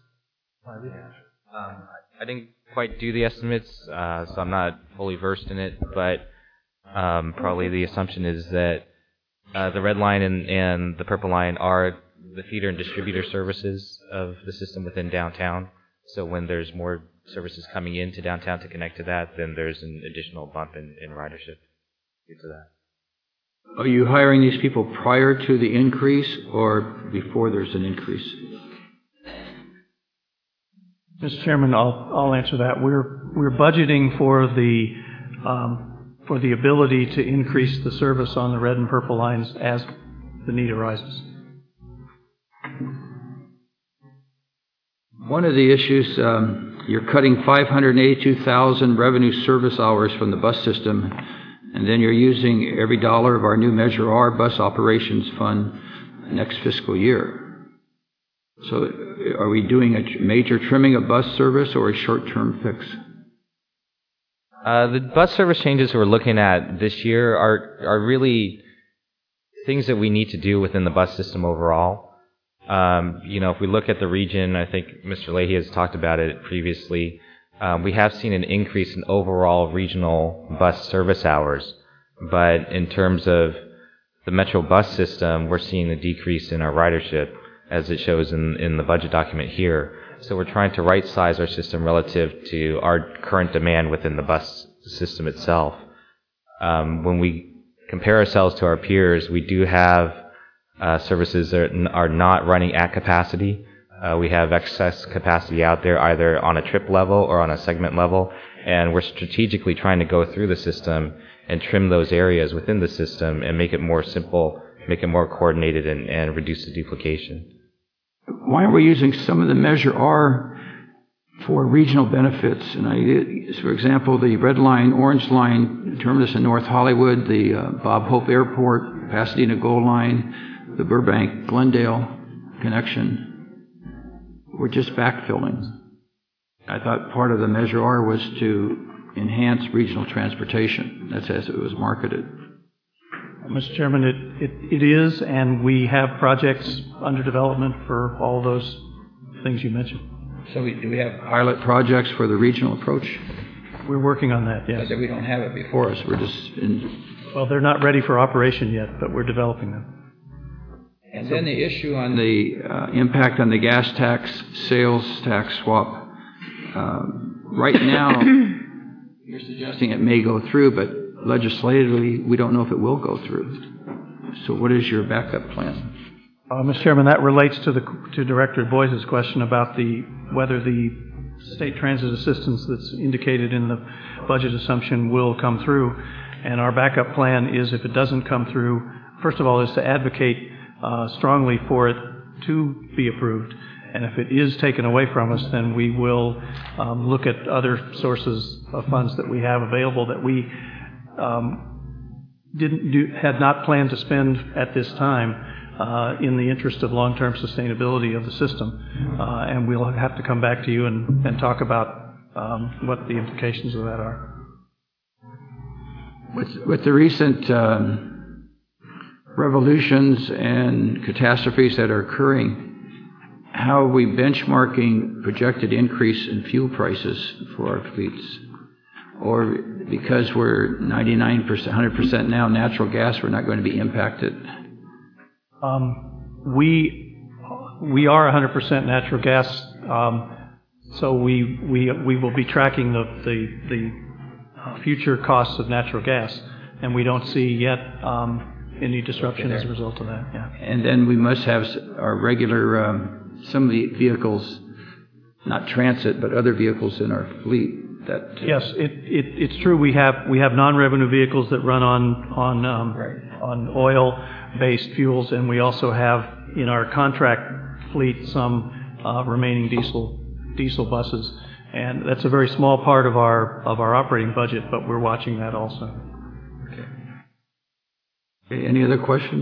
I didn't quite do the estimates, so I'm not fully versed in it, but probably the assumption is that the red line and the purple line are the feeder and distributor services of the system within downtown. So when there's more services coming into downtown to connect to that, then there's an additional bump in ridership due to that. Are you hiring these people prior to the increase or before there's an increase? Mr. Chairman, I'll answer that. We're budgeting for the ability to increase the service on the red and purple lines as the need arises. One of the issues, you're cutting 582,000 revenue service hours from the bus system, and then you're using every dollar of our new Measure R bus operations fund next fiscal year. So are we doing a major trimming of bus service or a short-term fix? The bus service changes we're looking at this year are really things that we need to do within the bus system overall. If we look at the region, I think Mr. Leahy has talked about it previously, we have seen an increase in overall regional bus service hours. But in terms of the Metro bus system, we're seeing a decrease in our ridership, as it shows in the budget document here. So we're trying to right-size our system relative to our current demand within the bus system itself. When we compare ourselves to our peers, we do have services that are not running at capacity. We have excess capacity out there either on a trip level or on a segment level, and we're strategically trying to go through the system and trim those areas within the system and make it more simple, make it more coordinated, and reduce the duplication. Why aren't we using some of the Measure R for regional benefits? And for example, the Red Line, Orange Line, terminus in North Hollywood, the Bob Hope Airport, Pasadena Gold Line, the Burbank Glendale connection. We're just backfilling. I thought part of the Measure R was to enhance regional transportation. That's as it was marketed. Mr. Chairman, it is, and we have projects under development for all those things you mentioned. So do we have pilot projects for the regional approach? We're working on that, yes. But we don't have it before us. We're just Well, they're not ready for operation yet, but we're developing them. And then the issue on the impact on the gas tax, sales tax swap. Right now, you're suggesting it may go through, but legislatively, we don't know if it will go through. So what is your backup plan? Mr. Chairman, that relates to Director Boyce's question about whether the state transit assistance that's indicated in the budget assumption will come through. And our backup plan is, if it doesn't come through, first of all, is to advocate strongly for it to be approved. And if it is taken away from us, then we will look at other sources of funds that we have available that we had not planned to spend at this time in the interest of long-term sustainability of the system. And we'll have to come back to you and talk about what the implications of that are. With the recent revolutions and catastrophes that are occurring, how are we benchmarking projected increase in fuel prices for our fleets? Or because we're 99%, 100% now natural gas, we're not going to be impacted? We are 100% natural gas, so we will be tracking the future costs of natural gas, and we don't see yet any disruption as a result of that. Yeah. And then we must have our regular, some of the vehicles, not transit, but other vehicles in our fleet. Yes, it's true. We have non-revenue vehicles that run on oil-based fuels, and we also have in our contract fleet some remaining diesel buses, and that's a very small part of our operating budget, but we're watching that also. Okay, any other questions?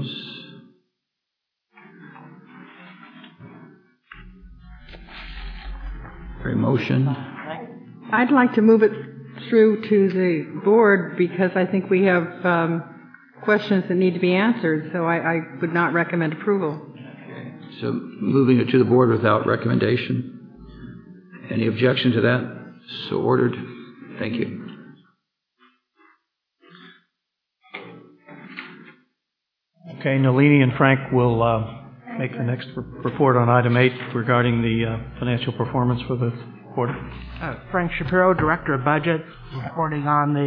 For a motion? I'd like to move it through to the board because I think we have questions that need to be answered, so I would not recommend approval. Okay. So moving it to the board without recommendation. Any objection to that? So ordered. Thank you. Okay, Nalini and Frank will make the next report on item 8 regarding the financial performance for the quarter. Frank Shapiro, Director of Budget, reporting on the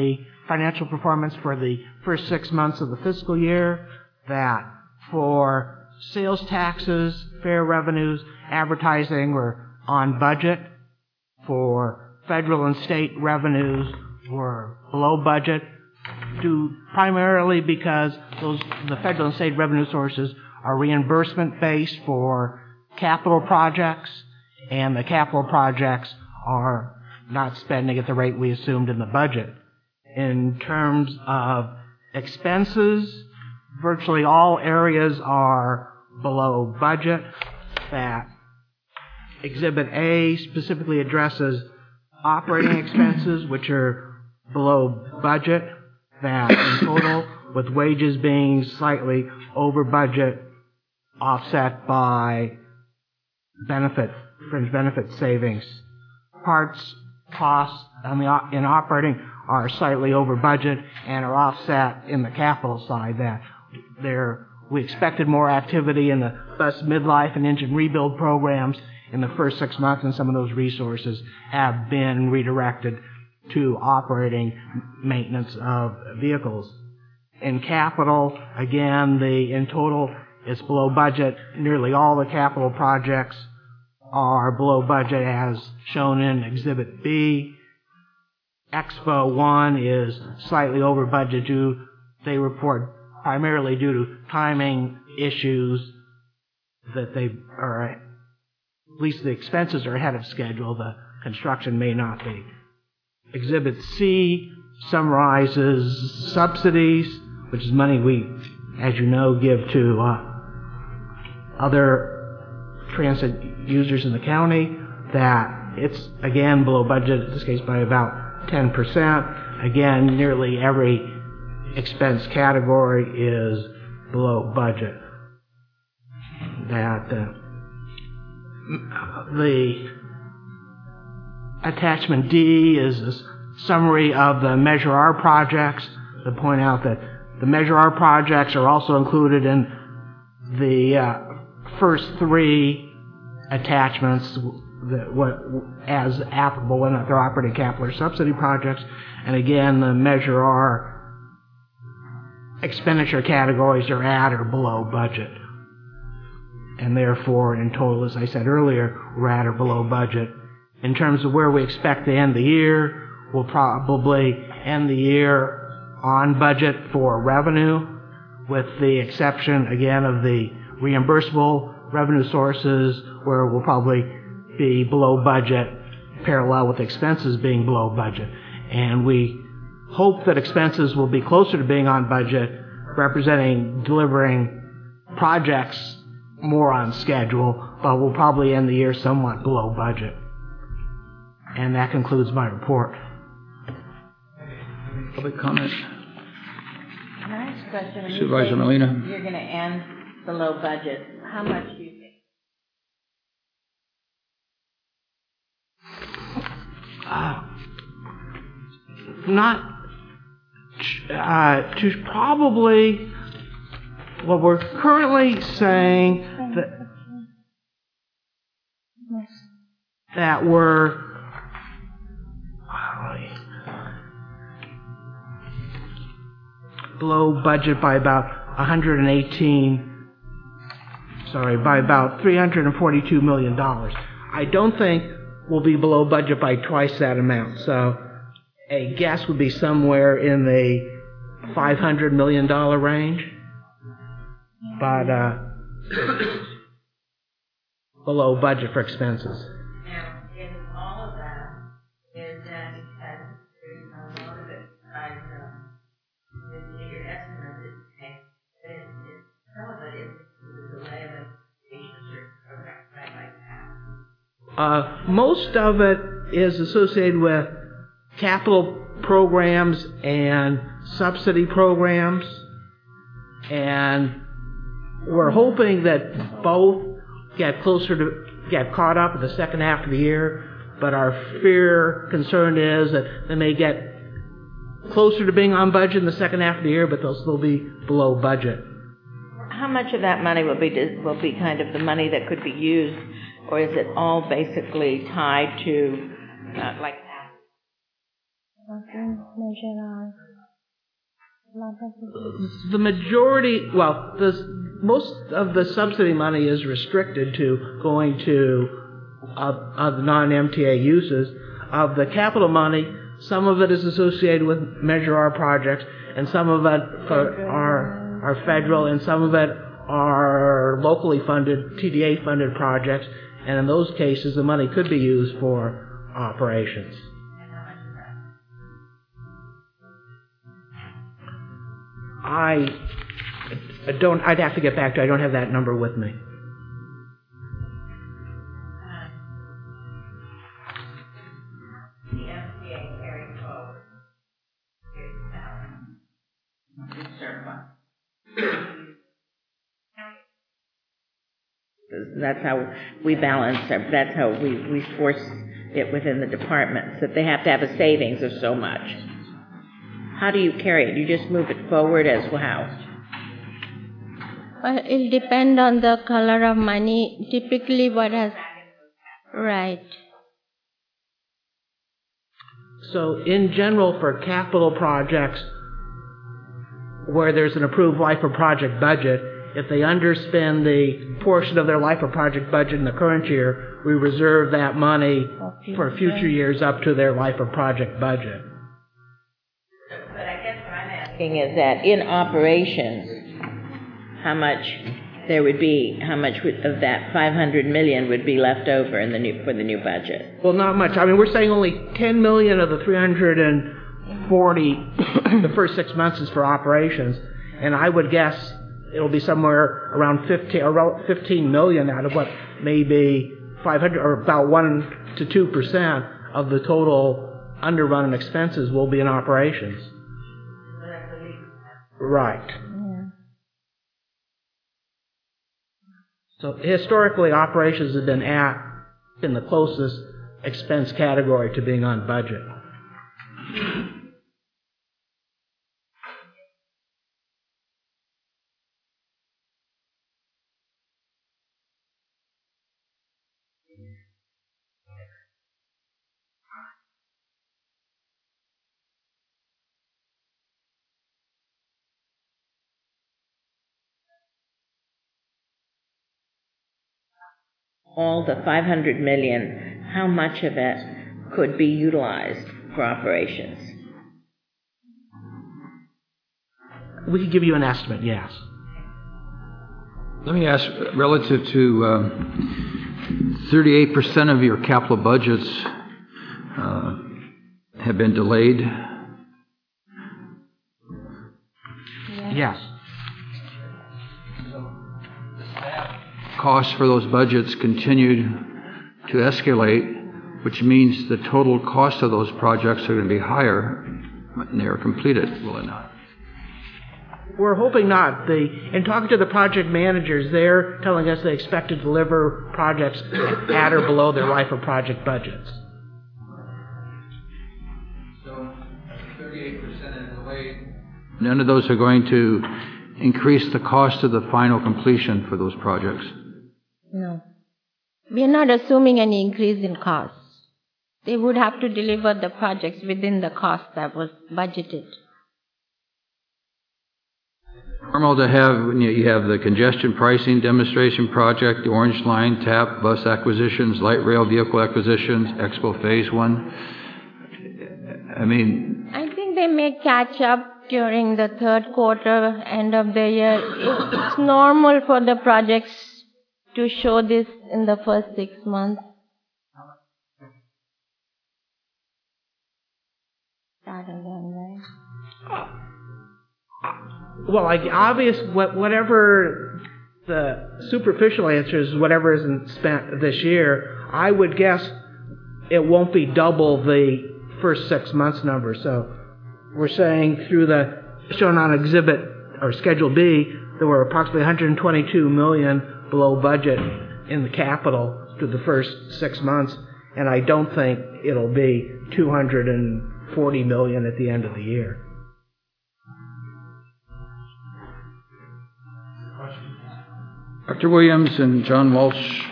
financial performance for the first 6 months of the fiscal year, that for sales taxes, fair revenues, advertising were on budget. For federal and state revenues were below budget, due primarily because the federal and state revenue sources are reimbursement based for capital projects, and the capital projects are not spending at the rate we assumed in the budget. In terms of expenses, virtually all areas are below budget. That Exhibit A specifically addresses operating expenses, which are below budget. That in total, with wages being slightly over budget, offset by fringe benefit savings. Parts costs in operating are slightly over budget and are offset in the capital side. That we expected more activity in the bus midlife and engine rebuild programs in the first 6 months, and some of those resources have been redirected to operating maintenance of vehicles. In capital, again, in total, it's below budget. Nearly all the capital projects are below budget as shown in Exhibit B. Expo 1 is slightly over budget they report primarily due to timing issues that at least the expenses are ahead of schedule. The construction may not be. Exhibit C summarizes subsidies, which is money we, as you know, give to other transit users in the county. That it's, again, below budget, in this case by about 10%. Again, nearly every expense category is below budget. That the attachment D is a summary of the Measure R projects. To point out that the Measure R projects are also included in the first 3 attachments as applicable when they're operating capital or subsidy projects. And again, the Measure R expenditure categories are at or below budget. And therefore, in total, as I said earlier, we're at or below budget. In terms of where we expect to end the year, we'll probably end the year on budget for revenue, with the exception, again, of the reimbursable revenue sources, where we'll probably be below budget, parallel with expenses being below budget. And we hope that expenses will be closer to being on budget, representing delivering projects more on schedule, but we'll probably end the year somewhat below budget. And that concludes my report. Public comment? Can I ask a question? When Supervisor you say Molina. You're going to end below budget. How much do you think? Probably what we're currently saying that we're below budget by about $342 million. I don't think we'll be below budget by twice that amount. So a guess would be somewhere in the $500 million range, but below budget for expenses. Now, in all of that, is that because there's a lot of it tied to your estimate is some of it is the delay of implementation of certain programs that I might have. Most of it is associated with capital programs and subsidy programs, and we're hoping that both get caught up in the second half of the year, but our concern is that they may get closer to being on budget in the second half of the year, but they'll still be below budget. How much of that money will be kind of the money that could be used, or is it all basically tied to like that? The majority, well, most of the subsidy money is restricted to going to the non-MTA uses. Of the capital money, some of it is associated with Measure R projects, and some of it are federal, and some of it are locally funded, TDA-funded projects, and in those cases, the money could be used for operations. I'd have to get back to you. I don't have that number with me. That's how we balance it. That's how we force it within the departments, that they have to have a savings of so much. How do you carry it? You just move it forward as well? How? Well, it'll depend on the color of money. Typically what has... Right. So in general, for capital projects where there's an approved life of project budget, if they underspend the portion of their life of project budget in the current year, we reserve that money for future years up to their life of project budget. But I guess what I'm asking is that in operations, how much there would be, how much of that 500 million would be left over for the new budget? Well, not much. I mean, we're saying only 10 million of the 340 the first 6 months is for operations, and I would guess it'll be somewhere around 15 million out of what may be 500, or about 1 to 2% of the total underrun expenses will be in operations. Right. Yeah. So historically, operations have been in the closest expense category to being on budget. All the 500 million, how much of it could be utilized for operations? We could give you an estimate, yes. Let me ask, relative to 38% of your capital budgets have been delayed. Yes. Costs for those budgets continued to escalate, which means the total cost of those projects are going to be higher when they are completed, will it not? We're hoping not. In talking to the project managers, they're telling us they expect to deliver projects at or below their life of project budgets. So 38% is delayed. None of those are going to increase the cost of the final completion for those projects. No. We are not assuming any increase in costs. They would have to deliver the projects within the cost that was budgeted. Normal to have, when you have the congestion pricing demonstration project, the Orange Line, TAP, bus acquisitions, light rail vehicle acquisitions, Expo Phase 1. I mean... I think they may catch up during the third quarter, end of the year. It's normal for the projects to show this in the first 6 months. Start again, right? Well, whatever the superficial answer is, whatever isn't spent this year, I would guess it won't be double the first 6 months number. So we're saying through the shown on exhibit or Schedule B, there were approximately 122 million below budget in the capital through the first 6 months, and I don't think it'll be 240 million at the end of the year. Dr. Williams and John Walsh.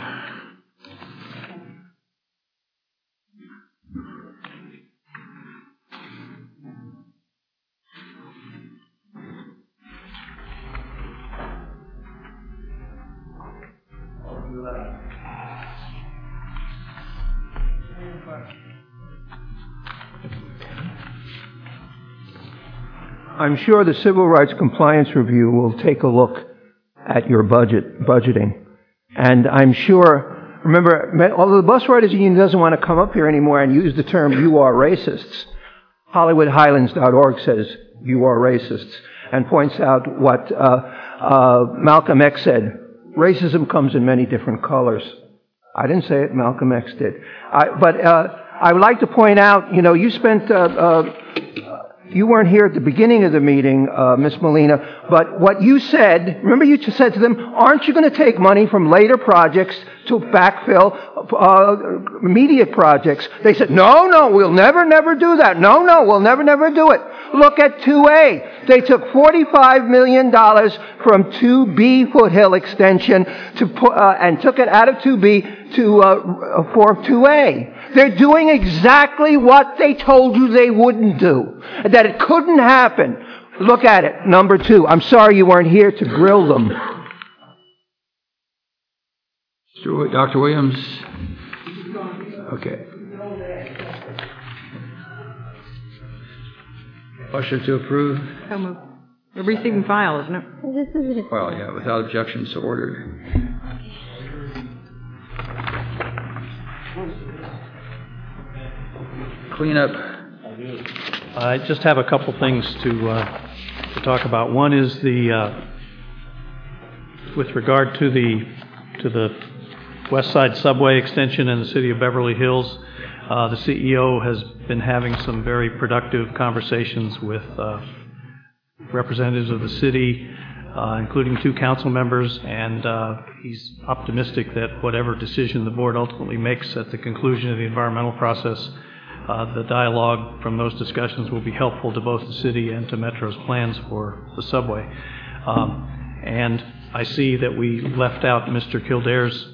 I'm sure the Civil Rights Compliance Review will take a look at your budgeting. And I'm sure, remember, although the Bus Riders Union doesn't want to come up here anymore and use the term "you are racists," HollywoodHighlands.org says "you are racists" and points out what Malcolm X said: racism comes in many different colors. I didn't say it, Malcolm X did. But I would like to point out, you spent, you weren't here at the beginning of the meeting, Ms. Molina, but what you said, remember you said to them, aren't you going to take money from later projects to backfill immediate projects? They said, no, we'll never do that. No, we'll never do it. Look at 2A. They took $45 million from 2B Foothill Extension and took it out of 2B for 2A. They're doing exactly what they told you they wouldn't do, that it couldn't happen. Look at it, number 2. I'm sorry you weren't here to grill them. Dr. Williams? Okay. Motion to approve? So moved. We're receiving file, isn't it? Well, yeah, without objection, so ordered. Cleanup. I just have a couple things to talk about. One is with regard to the West Side Subway extension in the city of Beverly Hills. The CEO has been having some very productive conversations with representatives of the city, including 2 council members, and he's optimistic that whatever decision the board ultimately makes at the conclusion of the environmental process, the dialogue from those discussions will be helpful to both the city and to Metro's plans for the subway. And I see that we left out Mr. Kildare's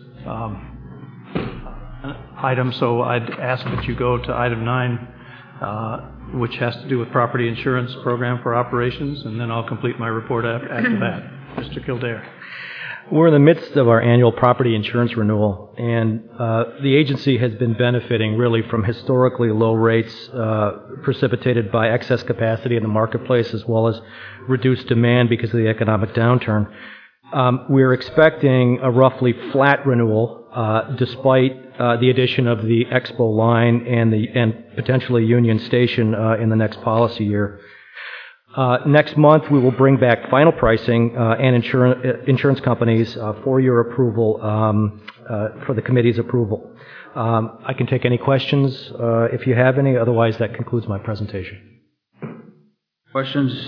item, so I'd ask that you go to item 9, which has to do with property insurance program for operations, and then I'll complete my report after that. Mr. Kildare. We're in the midst of our annual property insurance renewal, and the agency has been benefiting really from historically low rates precipitated by excess capacity in the marketplace as well as reduced demand because of the economic downturn. We're expecting a roughly flat renewal despite the addition of the Expo line and potentially Union Station in the next policy year. Next month, we will bring back final pricing and insurance companies for your approval, for the committee's approval. I can take any questions if you have any. Otherwise, that concludes my presentation. Questions?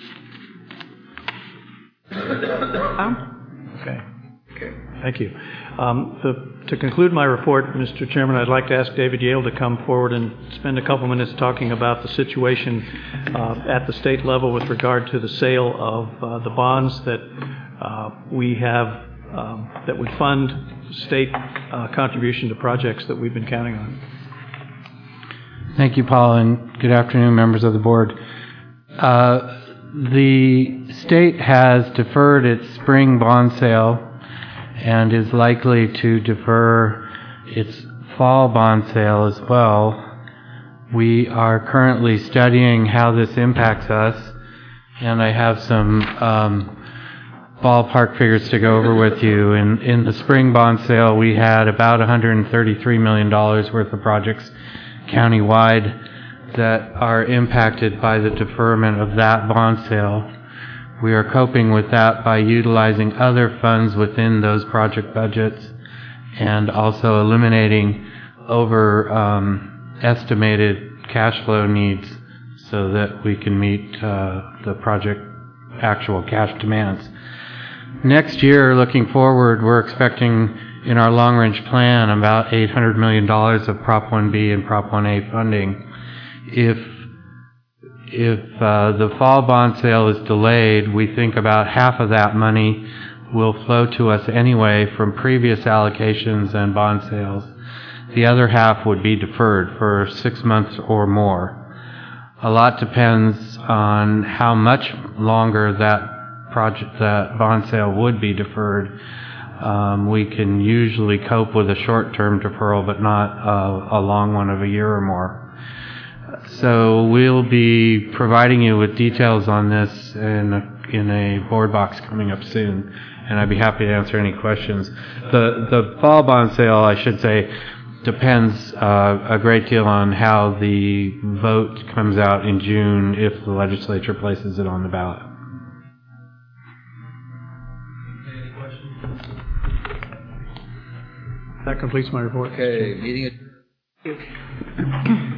Okay. Thank you. To conclude my report, Mr. Chairman, I'd like to ask David Yale to come forward and spend a couple minutes talking about the situation at the state level with regard to the sale of the bonds that we have that would fund state contribution to projects that we've been counting on. Thank you, Paul, and good afternoon, members of the board. The state has deferred its spring bond sale and is likely to defer its fall bond sale as well. We are currently studying how this impacts us, and I have some ballpark figures to go over with you. In the spring bond sale, we had about $133 million worth of projects countywide that are impacted by the deferment of that bond sale. We are coping with that by utilizing other funds within those project budgets and also eliminating estimated cash flow needs so that we can meet the project actual cash demands. Next year, looking forward, we're expecting in our long-range plan about $800 million of Prop 1B and Prop 1A funding. If the fall bond sale is delayed, we think about half of that money will flow to us anyway from previous allocations and bond sales. The other half would be deferred for 6 months or more. A lot depends on how much longer that bond sale would be deferred. We can usually cope with a short-term deferral, but not a long one of a year or more. So we'll be providing you with details on this in a board box coming up soon, and I'd be happy to answer any questions. The fall bond sale, I should say, depends a great deal on how the vote comes out in June if the legislature places it on the ballot. Any questions? That completes my report. Okay, meeting adjourned.